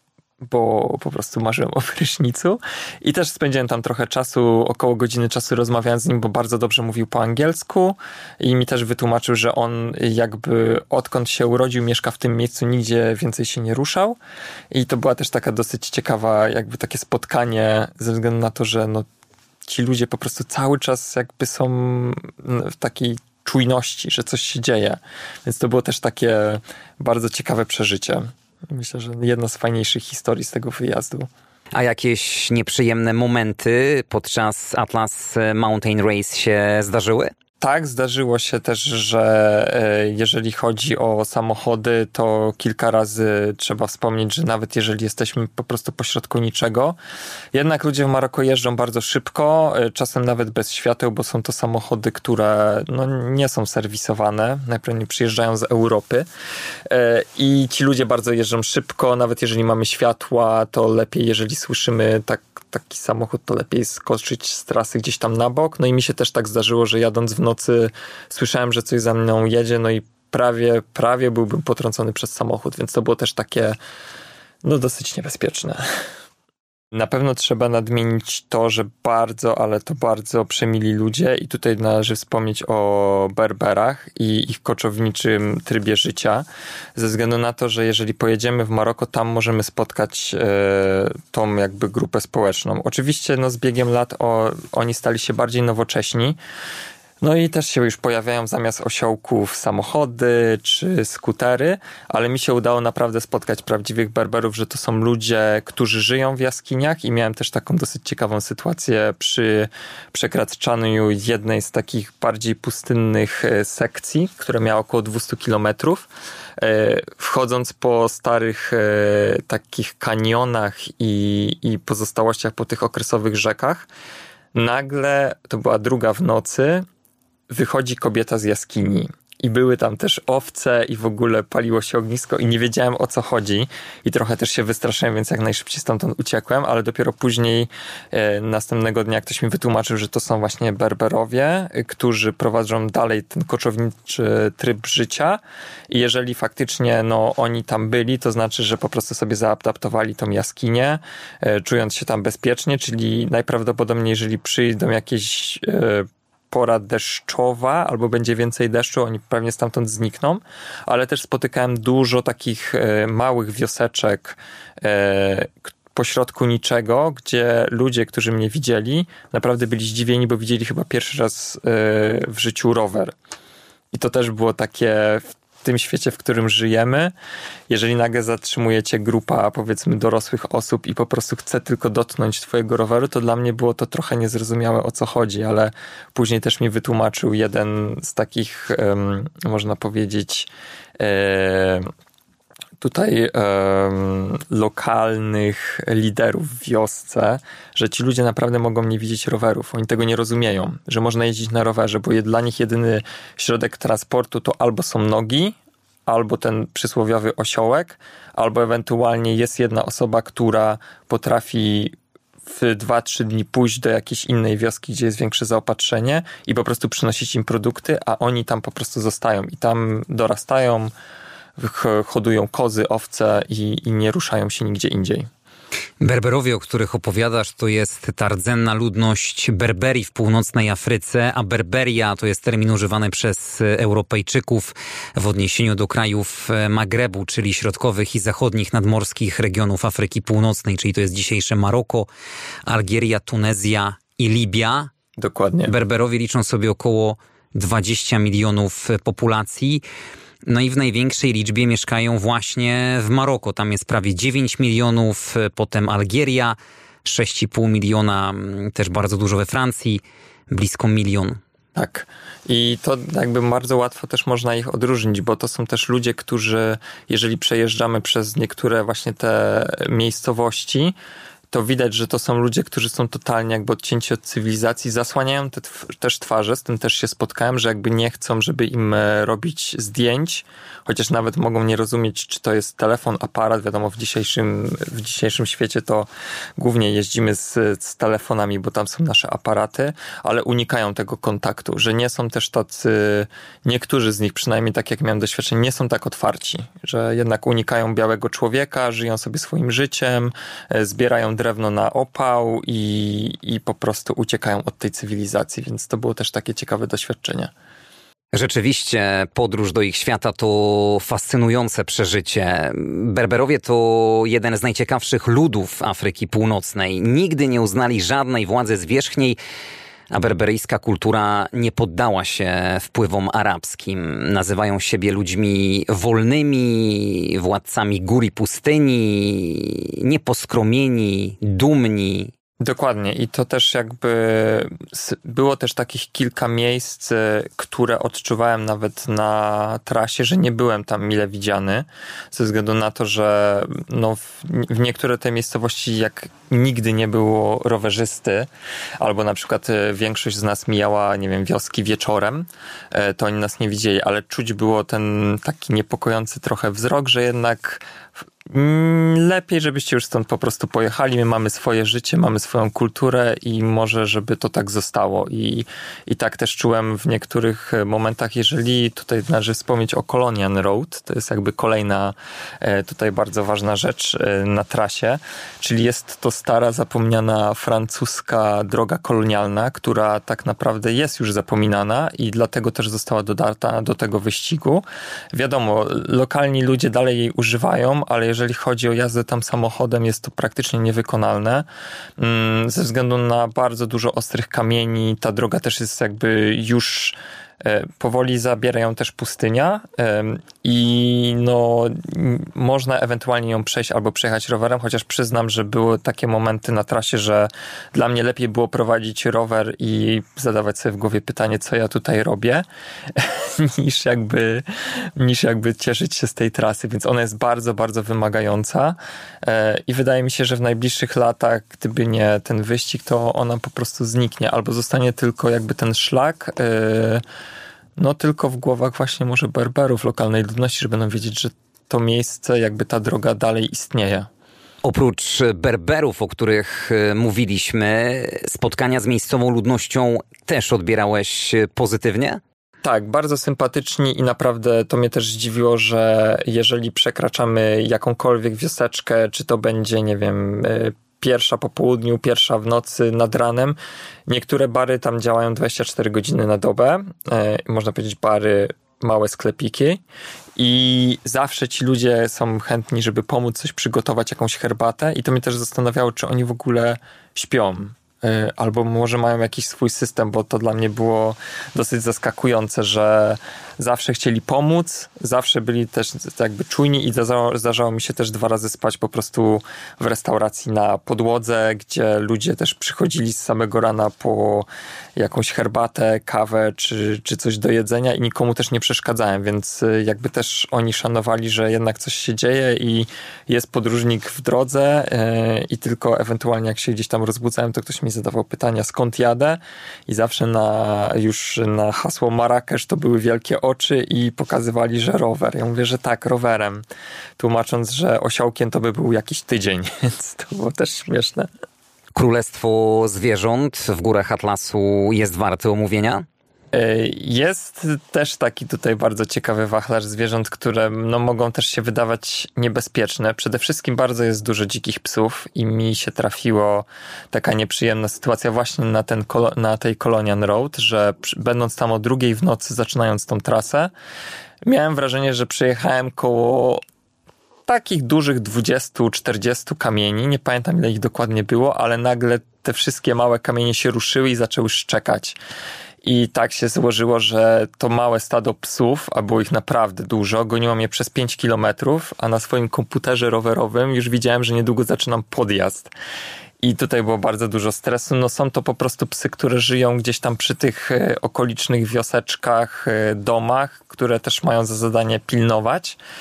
bo po prostu marzyłem o prysznicu. I też spędziłem tam trochę czasu, około godziny czasu rozmawiałem z nim, bo bardzo dobrze mówił po angielsku i mi też wytłumaczył, że on jakby odkąd się urodził, mieszka w tym miejscu, nigdzie więcej się nie ruszał. I to była też taka dosyć ciekawa, jakby takie spotkanie ze względu na to, że no, ci ludzie po prostu cały czas jakby są w takiej czujności, że coś się dzieje. Więc to było też takie bardzo ciekawe przeżycie. Myślę, że jedna z fajniejszych historii z tego wyjazdu. A jakieś nieprzyjemne momenty podczas Atlas Mountain Race się zdarzyły? Tak, zdarzyło się też, że jeżeli chodzi o samochody, to kilka razy trzeba wspomnieć, że nawet jeżeli jesteśmy po prostu pośrodku niczego, jednak ludzie w Maroku jeżdżą bardzo szybko, czasem nawet bez świateł, bo są to samochody, które no, nie są serwisowane, najpierw przyjeżdżają z Europy i ci ludzie bardzo jeżdżą szybko, nawet jeżeli mamy światła, to lepiej, jeżeli słyszymy tak taki samochód, to lepiej skoczyć z trasy gdzieś tam na bok. No i mi się też tak zdarzyło, że jadąc w nocy słyszałem, że coś za mną jedzie, no i prawie, prawie byłbym potrącony przez samochód, więc to było też takie no dosyć niebezpieczne. Na pewno trzeba nadmienić to, że bardzo, ale to bardzo przemili ludzie i tutaj należy wspomnieć o Berberach i ich koczowniczym trybie życia, ze względu na to, że jeżeli pojedziemy w Maroko, tam możemy spotkać e, tą jakby grupę społeczną. Oczywiście no, z biegiem lat o, oni stali się bardziej nowocześni, no i też się już pojawiają zamiast osiołków samochody czy skutery, ale mi się udało naprawdę spotkać prawdziwych Berberów, że to są ludzie, którzy żyją w jaskiniach i miałem też taką dosyć ciekawą sytuację przy przekraczaniu jednej z takich bardziej pustynnych sekcji, która miała około dwieście kilometrów. Wchodząc po starych takich kanionach i, i pozostałościach po tych okresowych rzekach, nagle, to była druga w nocy, wychodzi kobieta z jaskini i były tam też owce i w ogóle paliło się ognisko i nie wiedziałem, o co chodzi i trochę też się wystraszyłem, więc jak najszybciej stamtąd uciekłem, ale dopiero później e, następnego dnia ktoś mi wytłumaczył, że to są właśnie Berberowie, którzy prowadzą dalej ten koczowniczy tryb życia i jeżeli faktycznie no, oni tam byli, to znaczy, że po prostu sobie zaadaptowali tą jaskinię, e, czując się tam bezpiecznie, czyli najprawdopodobniej, jeżeli przyjdą jakieś e, pora deszczowa, albo będzie więcej deszczu, oni pewnie stamtąd znikną, ale też spotykałem dużo takich e, małych wioseczek e, pośrodku niczego, gdzie ludzie, którzy mnie widzieli, naprawdę byli zdziwieni, bo widzieli chyba pierwszy raz e, w życiu rower. I to też było takie w tym świecie, w którym żyjemy. Jeżeli nagle zatrzymujecie grupa, powiedzmy, dorosłych osób i po prostu chce tylko dotknąć twojego roweru, to dla mnie było to trochę niezrozumiałe, o co chodzi, ale później też mi wytłumaczył jeden z takich, um, można powiedzieć, um, tutaj um, lokalnych liderów w wiosce, że ci ludzie naprawdę mogą nie widzieć rowerów. Oni tego nie rozumieją, że można jeździć na rowerze, bo dla nich jedyny środek transportu to albo są nogi, albo ten przysłowiowy osiołek, albo ewentualnie jest jedna osoba, która potrafi w dwa trzy dni pójść do jakiejś innej wioski, gdzie jest większe zaopatrzenie i po prostu przynosić im produkty, a oni tam po prostu zostają i tam dorastają, hodują kozy, owce i, i nie ruszają się nigdzie indziej. Berberowie, o których opowiadasz, to jest ta rdzenna ludność Berberii w północnej Afryce, a Berberia to jest termin używany przez Europejczyków w odniesieniu do krajów Magrebu, czyli środkowych i zachodnich nadmorskich regionów Afryki Północnej, czyli to jest dzisiejsze Maroko, Algieria, Tunezja i Libia. Dokładnie. Berberowie liczą sobie około dwadzieścia milionów populacji. No i w największej liczbie mieszkają właśnie w Maroko. Tam jest prawie dziewięć milionów, potem Algieria, sześć i pół miliona, też bardzo dużo we Francji, blisko milion. Tak. I to jakby bardzo łatwo też można ich odróżnić, bo to są też ludzie, którzy, jeżeli przejeżdżamy przez niektóre właśnie te miejscowości, to widać, że to są ludzie, którzy są totalnie jakby odcięci od cywilizacji, zasłaniają te tw- też twarze, z tym też się spotkałem, że jakby nie chcą, żeby im robić zdjęć, chociaż nawet mogą nie rozumieć, czy to jest telefon, aparat, wiadomo, w dzisiejszym, w dzisiejszym świecie to głównie jeździmy z, z telefonami, bo tam są nasze aparaty, ale unikają tego kontaktu, że nie są też tacy, niektórzy z nich, przynajmniej tak jak miałem doświadczenie, nie są tak otwarci, że jednak unikają białego człowieka, żyją sobie swoim życiem, zbierają drewno na opał i, i po prostu uciekają od tej cywilizacji, więc to było też takie ciekawe doświadczenie. Rzeczywiście podróż do ich świata to fascynujące przeżycie. Berberowie to jeden z najciekawszych ludów Afryki Północnej. Nigdy nie uznali żadnej władzy zwierzchniej, a berberyjska kultura nie poddała się wpływom arabskim. Nazywają siebie ludźmi wolnymi, władcami gór i pustyni, nieposkromieni, dumni. Dokładnie i to też jakby było też takich kilka miejsc, które odczuwałem nawet na trasie, że nie byłem tam mile widziany, ze względu na to, że no w, w niektóre te miejscowości jak nigdy nie było rowerzysty, albo na przykład większość z nas mijała, nie wiem, wioski wieczorem, to oni nas nie widzieli, ale czuć było ten taki niepokojący trochę wzrok, że jednak lepiej, żebyście już stąd po prostu pojechali. My mamy swoje życie, mamy swoją kulturę i może, żeby to tak zostało. I, i tak też czułem w niektórych momentach, jeżeli tutaj należy wspomnieć o Colonial Road, to jest jakby kolejna tutaj bardzo ważna rzecz na trasie, czyli jest to stara, zapomniana francuska droga kolonialna, która tak naprawdę jest już zapominana i dlatego też została dodana do tego wyścigu. Wiadomo, lokalni ludzie dalej jej używają, ale jeżeli chodzi o jazdę tam samochodem, jest to praktycznie niewykonalne. Ze względu na bardzo dużo ostrych kamieni, ta droga też jest jakby już powoli zabiera ją też pustynia i no można ewentualnie ją przejść albo przejechać rowerem, chociaż przyznam, że były takie momenty na trasie, że dla mnie lepiej było prowadzić rower i zadawać sobie w głowie pytanie, co ja tutaj robię, niż jakby, niż jakby cieszyć się z tej trasy, więc ona jest bardzo, bardzo wymagająca i wydaje mi się, że w najbliższych latach, gdyby nie ten wyścig, to ona po prostu zniknie, albo zostanie tylko jakby ten szlak no tylko w głowach właśnie może Berberów, lokalnej ludności, że będą wiedzieć, że to miejsce, jakby ta droga dalej istnieje. Oprócz Berberów, o których mówiliśmy, spotkania z miejscową ludnością też odbierałeś pozytywnie? Tak, bardzo sympatyczni i naprawdę to mnie też zdziwiło, że jeżeli przekraczamy jakąkolwiek wioseczkę, czy to będzie, nie wiem, pierwsza po południu, pierwsza w nocy, nad ranem. Niektóre bary tam działają dwadzieścia cztery godziny na dobę. E, można powiedzieć bary, małe sklepiki. I zawsze ci ludzie są chętni, żeby pomóc coś przygotować, jakąś herbatę. I to mnie też zastanawiało, czy oni w ogóle śpią. E, albo może mają jakiś swój system, bo to dla mnie było dosyć zaskakujące, że zawsze chcieli pomóc, zawsze byli też jakby czujni i zdarzało, zdarzało mi się też dwa razy spać po prostu w restauracji na podłodze, gdzie ludzie też przychodzili z samego rana po jakąś herbatę, kawę czy, czy coś do jedzenia i nikomu też nie przeszkadzałem, więc jakby też oni szanowali, że jednak coś się dzieje i jest podróżnik w drodze yy, i tylko ewentualnie jak się gdzieś tam rozbudzałem, to ktoś mi zadawał pytania, skąd jadę i zawsze na już na hasło Marrakesz to były wielkie oczy i pokazywali, że rower. Ja mówię, że tak, rowerem. Tłumacząc, że osiołkiem to by był jakiś tydzień, więc to było też śmieszne. Królestwo zwierząt w górach Atlasu jest warte omówienia? Jest też taki tutaj bardzo ciekawy wachlarz zwierząt, które no, mogą też się wydawać niebezpieczne. Przede wszystkim bardzo jest dużo dzikich psów i mi się trafiło taka nieprzyjemna sytuacja właśnie na, ten, na tej Colonial Road, że będąc tam o drugiej w nocy, zaczynając tą trasę, miałem wrażenie, że przyjechałem koło takich dużych dwudziestu czterdziestu kamieni. Nie pamiętam, ile ich dokładnie było, ale nagle te wszystkie małe kamienie się ruszyły i zaczęły szczekać. I tak się złożyło, że to małe stado psów, a było ich naprawdę dużo, goniło mnie przez pięć kilometrów, a na swoim komputerze rowerowym już widziałem, że niedługo zaczynam podjazd. I tutaj było bardzo dużo stresu. No są to po prostu psy, które żyją gdzieś tam przy tych okolicznych wioseczkach, domach, które też mają za zadanie pilnować.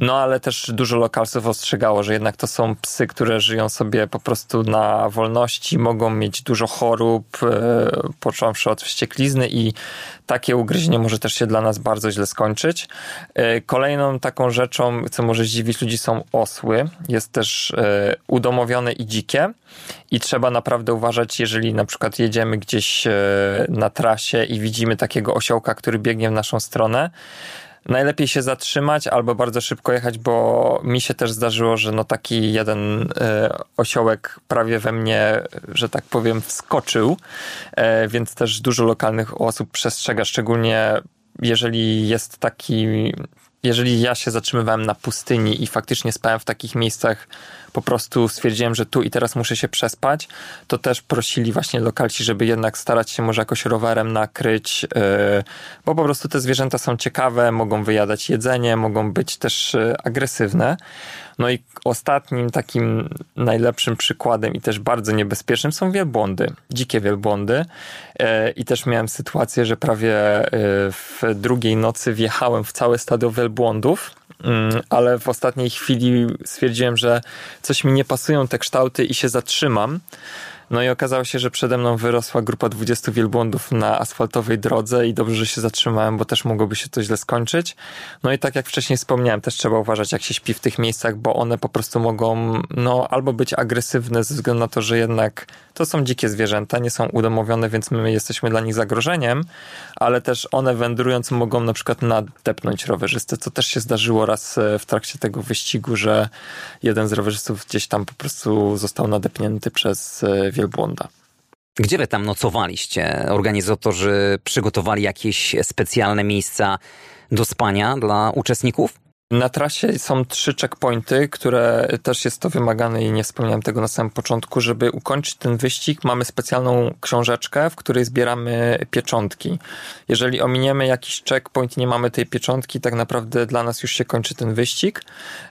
No ale też dużo lokalsów ostrzegało, że jednak to są psy, które żyją sobie po prostu na wolności, mogą mieć dużo chorób, począwszy od wścieklizny i takie ugryzienie może też się dla nas bardzo źle skończyć. Kolejną taką rzeczą, co może zdziwić ludzi, są osły. Jest też udomowione i dzikie i trzeba naprawdę uważać, jeżeli na przykład jedziemy gdzieś na trasie i widzimy takiego osiołka, który biegnie w naszą stronę. Najlepiej się zatrzymać albo bardzo szybko jechać, bo mi się też zdarzyło, że no taki jeden e, osiołek prawie we mnie, że tak powiem, wskoczył, e, więc też dużo lokalnych osób przestrzega, szczególnie jeżeli jest taki, jeżeli ja się zatrzymywałem na pustyni i faktycznie spałem w takich miejscach, po prostu stwierdziłem, że tu i teraz muszę się przespać, to też prosili właśnie lokalci, żeby jednak starać się może jakoś rowerem nakryć, yy, bo po prostu te zwierzęta są ciekawe, mogą wyjadać jedzenie, mogą być też yy, agresywne. No i ostatnim takim najlepszym przykładem i też bardzo niebezpiecznym są wielbłądy, dzikie wielbłądy. Yy, I też miałem sytuację, że prawie yy, w drugiej nocy wjechałem w całe stado wielbłądów, ale w ostatniej chwili stwierdziłem, że coś mi nie pasują te kształty i się zatrzymam. No i okazało się, że przede mną wyrosła grupa dwudziestu wielbłądów na asfaltowej drodze i dobrze, że się zatrzymałem, bo też mogłoby się to źle skończyć. No i tak jak wcześniej wspomniałem, też trzeba uważać, jak się śpi w tych miejscach, bo one po prostu mogą no albo być agresywne ze względu na to, że jednak to są dzikie zwierzęta, nie są udomowione, więc my jesteśmy dla nich zagrożeniem, ale też one wędrując mogą na przykład nadepnąć rowerzystę, co też się zdarzyło raz w trakcie tego wyścigu, że jeden z rowerzystów gdzieś tam po prostu został nadepnięty przez wielbłąda. Gdzie wy tam nocowaliście? Organizatorzy przygotowali jakieś specjalne miejsca do spania dla uczestników? Na trasie są trzy checkpointy, które też jest to wymagane i nie wspomniałem tego na samym początku. Żeby ukończyć ten wyścig, mamy specjalną książeczkę, w której zbieramy pieczątki. Jeżeli ominiemy jakiś checkpoint i nie mamy tej pieczątki, tak naprawdę dla nas już się kończy ten wyścig.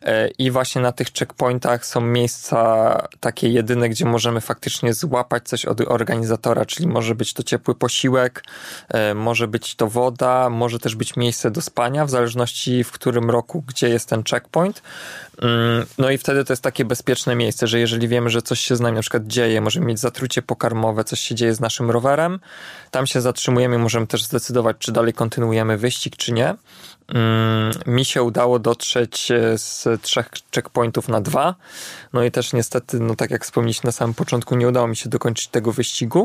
I właśnie na tych checkpointach są miejsca takie jedyne, gdzie możemy faktycznie złapać coś od organizatora, czyli może być to ciepły posiłek, może być to woda, może też być miejsce do spania, w zależności w którym roku, gdzie jest ten checkpoint. No i wtedy to jest takie bezpieczne miejsce, że jeżeli wiemy, że coś się z nami na przykład dzieje, możemy mieć zatrucie pokarmowe, coś się dzieje z naszym rowerem, tam się zatrzymujemy, możemy też zdecydować, czy dalej kontynuujemy wyścig, czy nie. Mi się udało dotrzeć z trzech checkpointów na dwa. No i też niestety, no tak jak wspomnieliśmy na samym początku, nie udało mi się dokończyć tego wyścigu.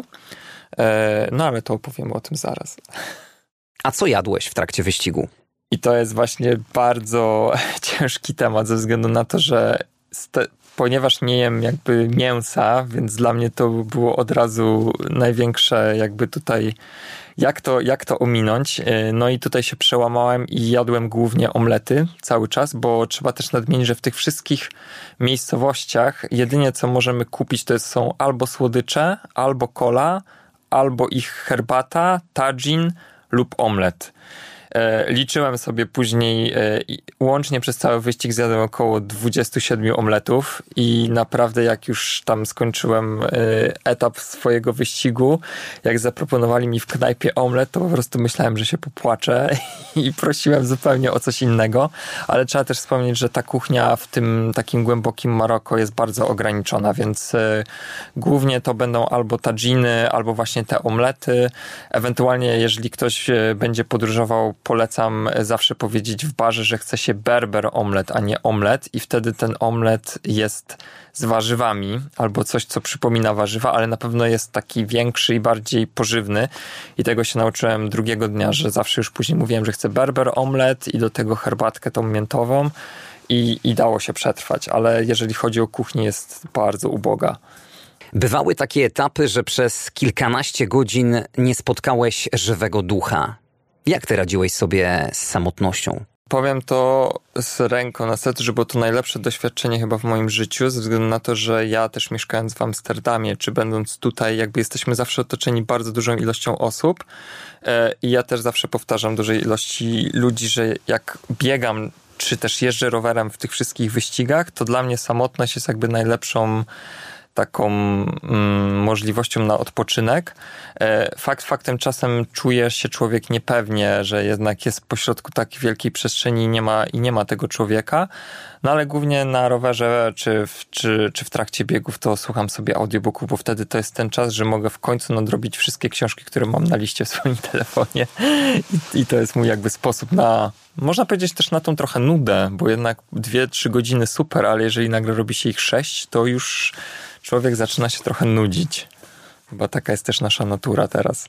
No ale to opowiemy o tym zaraz. A co jadłeś w trakcie wyścigu? I to jest właśnie bardzo ciężki temat ze względu na to, że ste- ponieważ nie jem jakby mięsa, więc dla mnie to było od razu największe jakby tutaj jak to, jak to ominąć. No i tutaj się przełamałem i jadłem głównie omlety cały czas, bo trzeba też nadmienić, że w tych wszystkich miejscowościach jedynie co możemy kupić to są albo słodycze, albo cola, albo ich herbata, tadżin lub omlet. Liczyłem sobie później, łącznie przez cały wyścig zjadłem około dwadzieścia siedem omletów i naprawdę jak już tam skończyłem etap swojego wyścigu, jak zaproponowali mi w knajpie omlet, to po prostu myślałem, że się popłaczę i prosiłem zupełnie o coś innego, ale trzeba też wspomnieć, że ta kuchnia w tym takim głębokim Maroko jest bardzo ograniczona, więc głównie to będą albo tadżiny, albo właśnie te omlety. Ewentualnie jeżeli ktoś będzie podróżował, polecam zawsze powiedzieć w barze, że chce się berber omlet, a nie omlet i wtedy ten omlet jest z warzywami albo coś, co przypomina warzywa, ale na pewno jest taki większy i bardziej pożywny i tego się nauczyłem drugiego dnia, że zawsze już później mówiłem, że chcę berber omlet i do tego herbatkę tą miętową i, i dało się przetrwać, ale jeżeli chodzi o kuchnię jest bardzo uboga. Bywały takie etapy, że przez kilkanaście godzin nie spotkałeś żywego ducha. Jak ty radziłeś sobie z samotnością? Powiem to z ręką na sercu, że było to najlepsze doświadczenie chyba w moim życiu, ze względu na to, że ja też mieszkając w Amsterdamie, czy będąc tutaj, jakby jesteśmy zawsze otoczeni bardzo dużą ilością osób i ja też zawsze powtarzam dużej ilości ludzi, że jak biegam, czy też jeżdżę rowerem w tych wszystkich wyścigach, to dla mnie samotność jest jakby najlepszą taką mm, możliwością na odpoczynek. E, fakt faktem czasem czuje się człowiek niepewnie, że jednak jest pośrodku takiej wielkiej przestrzeni i nie ma, i nie ma tego człowieka. No ale głównie na rowerze czy w, czy, czy w trakcie biegów to słucham sobie audiobooków, bo wtedy to jest ten czas, że mogę w końcu nadrobić wszystkie książki, które mam na liście w swoim telefonie. I, i to jest mój jakby sposób na, można powiedzieć też na tą trochę nudę, bo jednak dwie, trzy godziny super, ale jeżeli nagle robi się ich sześć, to już człowiek zaczyna się trochę nudzić. Chyba taka jest też nasza natura teraz.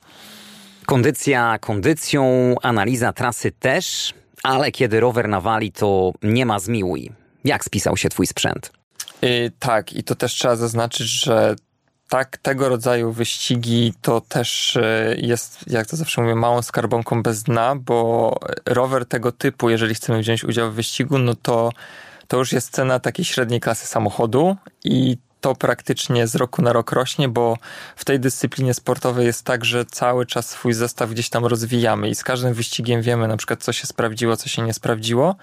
Kondycja kondycją, analiza trasy też, ale kiedy rower nawali, to nie ma zmiłuj. Jak spisał się twój sprzęt? Yy, tak, i to też trzeba zaznaczyć, że tak, tego rodzaju wyścigi to też jest, jak to zawsze mówię, małą skarbonką bez dna, bo rower tego typu, jeżeli chcemy wziąć udział w wyścigu, no to to już jest cena takiej średniej klasy samochodu i to praktycznie z roku na rok rośnie, bo w tej dyscyplinie sportowej jest tak, że cały czas swój zestaw gdzieś tam rozwijamy i z każdym wyścigiem wiemy na przykład, co się sprawdziło, co się nie sprawdziło,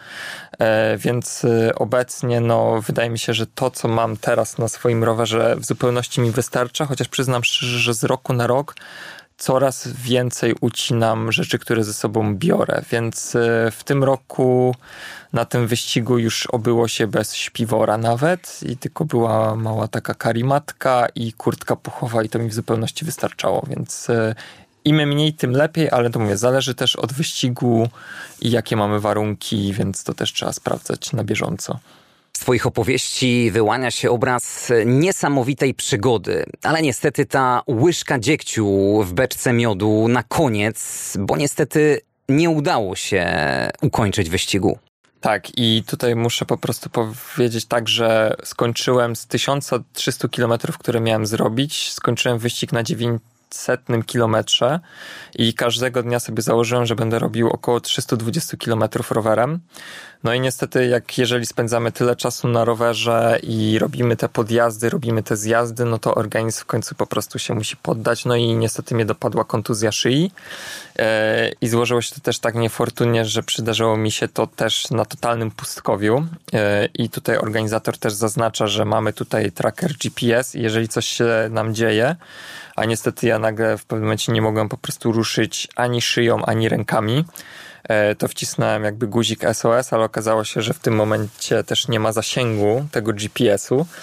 e, więc obecnie no wydaje mi się, że to, co mam teraz na swoim rowerze w zupełności mi wystarcza, chociaż przyznam szczerze, że z roku na rok coraz więcej ucinam rzeczy, które ze sobą biorę, więc w tym roku na tym wyścigu już obyło się bez śpiwora nawet i tylko była mała taka karimatka i kurtka puchowa i to mi w zupełności wystarczało, więc im mniej, tym lepiej, ale to mówię, zależy też od wyścigu i jakie mamy warunki, więc to też trzeba sprawdzać na bieżąco. Z twoich opowieści wyłania się obraz niesamowitej przygody, ale niestety ta łyżka dziegciu w beczce miodu na koniec, bo niestety nie udało się ukończyć wyścigu. Tak, i tutaj muszę po prostu powiedzieć tak, że skończyłem z tysiąc trzysta kilometrów, które miałem zrobić, skończyłem wyścig na dziewięćsetnym kilometrze i każdego dnia sobie założyłem, że będę robił około trzysta dwadzieścia kilometrów rowerem. No i niestety, jak jeżeli spędzamy tyle czasu na rowerze i robimy te podjazdy, robimy te zjazdy, no to organizm w końcu po prostu się musi poddać. No i niestety mnie dopadła kontuzja szyi yy, i złożyło się to też tak niefortunnie, że przydarzyło mi się to też na totalnym pustkowiu yy, i tutaj organizator też zaznacza, że mamy tutaj tracker G P S i jeżeli coś się nam dzieje, a niestety ja nagle w pewnym momencie nie mogłem po prostu ruszyć ani szyją, ani rękami, to wcisnąłem jakby guzik S O S, ale okazało się, że w tym momencie też nie ma zasięgu tego G P S u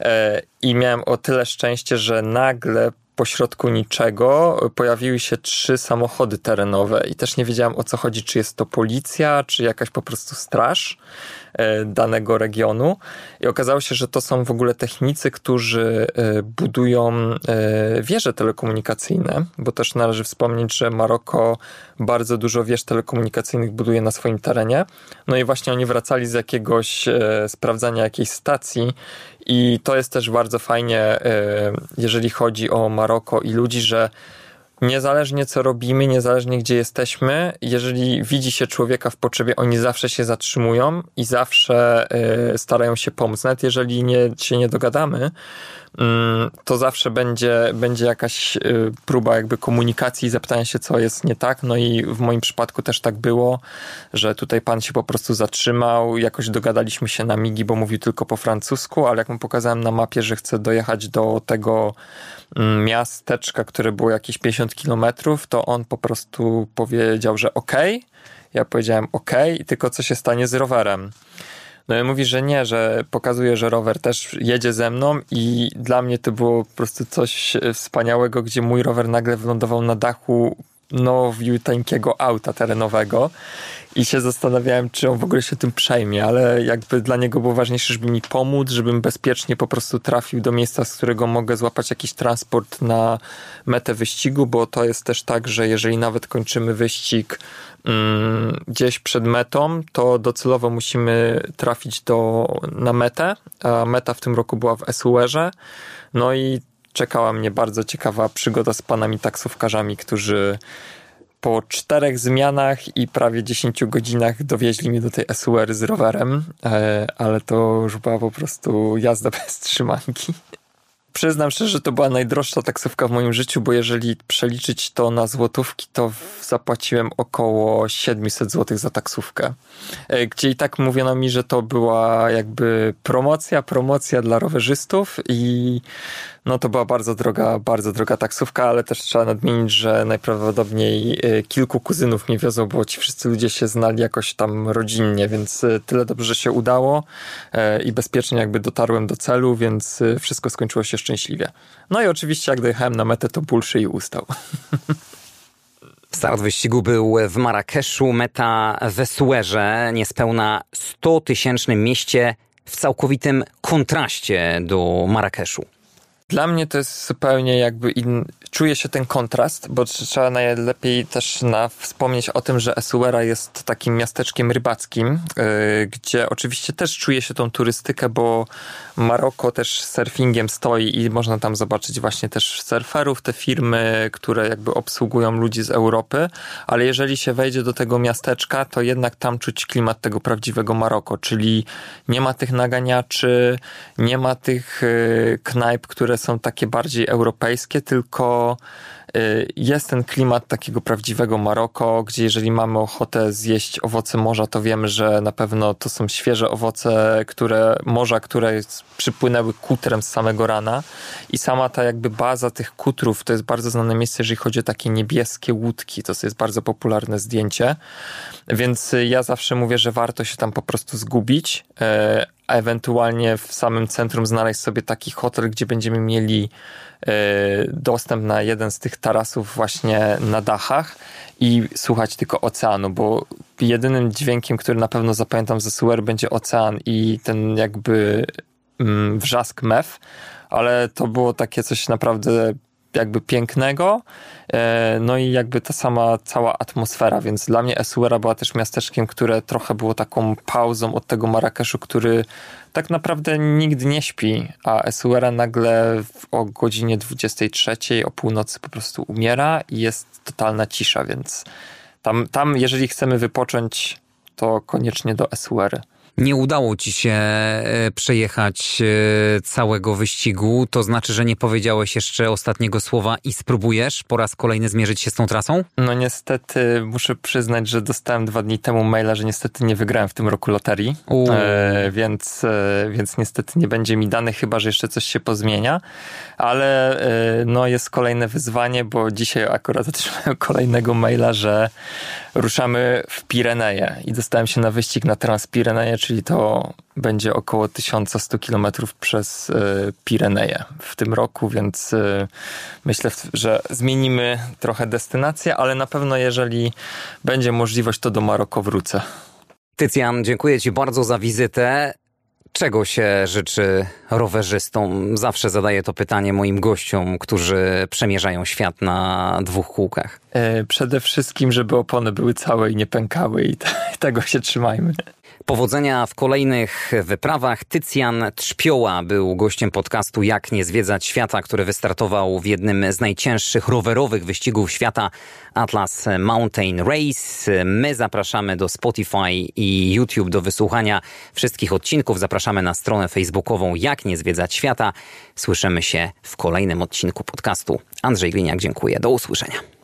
i miałem o tyle szczęście, że nagle pośrodku niczego pojawiły się trzy samochody terenowe i też nie wiedziałem, o co chodzi, czy jest to policja, czy jakaś po prostu straż danego regionu i okazało się, że to są w ogóle technicy, którzy budują wieże telekomunikacyjne, bo też należy wspomnieć, że Maroko bardzo dużo wież telekomunikacyjnych buduje na swoim terenie. No i właśnie oni wracali z jakiegoś sprawdzania jakiejś stacji i to jest też bardzo fajnie, jeżeli chodzi o Maroko i ludzi, że niezależnie co robimy, niezależnie gdzie jesteśmy, jeżeli widzi się człowieka w potrzebie, oni zawsze się zatrzymują i zawsze y, starają się pomóc. Nawet jeżeli nie, się nie dogadamy, y, to zawsze będzie, będzie jakaś y, próba jakby komunikacji i zapytania się, co jest nie tak. No i w moim przypadku też tak było, że tutaj pan się po prostu zatrzymał, jakoś dogadaliśmy się na migi, bo mówił tylko po francusku, ale jak mu pokazałem na mapie, że chcę dojechać do tego miasteczka, które było jakieś pięćdziesiąt kilometrów, to on po prostu powiedział, że okej. Okay. Ja powiedziałem okej, okay, tylko co się stanie z rowerem? No i mówi, że nie, że pokazuje, że rower też jedzie ze mną i dla mnie to było po prostu coś wspaniałego, gdzie mój rower nagle wylądował na dachu nowiuteńkiego auta terenowego i się zastanawiałem, czy on w ogóle się tym przejmie, ale jakby dla niego było ważniejsze, żeby mi pomóc, żebym bezpiecznie po prostu trafił do miejsca, z którego mogę złapać jakiś transport na metę wyścigu, bo to jest też tak, że jeżeli nawet kończymy wyścig um, gdzieś przed metą, to docelowo musimy trafić do, na metę, a meta w tym roku była w Essuerze, no i czekała mnie bardzo ciekawa przygoda z panami taksówkarzami, którzy po czterech zmianach i prawie dziesięciu godzinach dowieźli mnie do tej Essuery z rowerem, ale to już była po prostu jazda bez trzymanki. Przyznam szczerze, że to była najdroższa taksówka w moim życiu, bo jeżeli przeliczyć to na złotówki, to zapłaciłem około siedemset złotych za taksówkę. Gdzie i tak mówiono mi, że to była jakby promocja, promocja dla rowerzystów i no to była bardzo droga, bardzo droga taksówka, ale też trzeba nadmienić, że najprawdopodobniej kilku kuzynów mnie wiozą, bo ci wszyscy ludzie się znali jakoś tam rodzinnie, więc tyle dobrze się udało i bezpiecznie jakby dotarłem do celu, więc wszystko skończyło się szczęśliwie. No i oczywiście jak dojechałem na metę, to ból szyi ustał. Start wyścigu był w Marrakeszu, meta w Essuerze, niespełna stotysięcznym mieście w całkowitym kontraście do Marrakeszu. Dla mnie to jest zupełnie jakby in... Czuję się ten kontrast, bo trzeba najlepiej też na wspomnieć o tym, że Essaouira jest takim miasteczkiem rybackim, yy, gdzie oczywiście też czuje się tą turystykę, bo Maroko też surfingiem stoi i można tam zobaczyć właśnie też surferów, te firmy, które jakby obsługują ludzi z Europy, ale jeżeli się wejdzie do tego miasteczka, to jednak tam czuć klimat tego prawdziwego Maroko, czyli nie ma tych naganiaczy, nie ma tych yy, knajp, które są takie bardziej europejskie, tylko jest ten klimat takiego prawdziwego Maroko, gdzie jeżeli mamy ochotę zjeść owoce morza, to wiemy, że na pewno to są świeże owoce które, morza, które przypłynęły kutrem z samego rana i sama ta jakby baza tych kutrów, to jest bardzo znane miejsce, jeżeli chodzi o takie niebieskie łódki, to jest bardzo popularne zdjęcie, więc ja zawsze mówię, że warto się tam po prostu zgubić, a ewentualnie w samym centrum znaleźć sobie taki hotel, gdzie będziemy mieli dostęp na jeden z tych tarasów właśnie na dachach i słuchać tylko oceanu, bo jedynym dźwiękiem, który na pewno zapamiętam ze Essaouiry, będzie ocean i ten jakby mm, wrzask mew, ale to było takie coś naprawdę jakby pięknego, no i jakby ta sama cała atmosfera, więc dla mnie Essaouira była też miasteczkiem, które trochę było taką pauzą od tego Marrakeszu, który tak naprawdę nigdy nie śpi, a Essaouira nagle o godzinie dwudziestej trzeciej o północy po prostu umiera i jest totalna cisza, więc tam, tam jeżeli chcemy wypocząć, to koniecznie do Essaouiry. Nie udało ci się przejechać całego wyścigu, to znaczy, że nie powiedziałeś jeszcze ostatniego słowa i spróbujesz po raz kolejny zmierzyć się z tą trasą? No niestety muszę przyznać, że dostałem dwa dni temu maila, że niestety nie wygrałem w tym roku loterii, e, więc, e, więc niestety nie będzie mi dane, chyba że jeszcze coś się pozmienia, ale e, no jest kolejne wyzwanie, bo dzisiaj akurat otrzymałem kolejnego maila, że ruszamy w Pireneje i dostałem się na wyścig na Transpireneje, czyli to będzie około tysiąc sto kilometrów przez y, Pireneje w tym roku, więc y, myślę, że zmienimy trochę destynację, ale na pewno jeżeli będzie możliwość, to do Maroko wrócę. Tycjan, dziękuję ci bardzo za wizytę. Czego się życzy rowerzystom? Zawsze zadaję to pytanie moim gościom, którzy przemierzają świat na dwóch kółkach. E, przede wszystkim, żeby opony były całe i nie pękały i te, tego się trzymajmy. Powodzenia w kolejnych wyprawach. Tycjan Trzpioła był gościem podcastu Jak nie zwiedzać świata, który wystartował w jednym z najcięższych rowerowych wyścigów świata, Atlas Mountain Race. My zapraszamy do Spotify i YouTube do wysłuchania wszystkich odcinków. Zapraszamy na stronę facebookową Jak nie zwiedzać świata. Słyszymy się w kolejnym odcinku podcastu. Andrzej Gliniak, dziękuję. Do usłyszenia.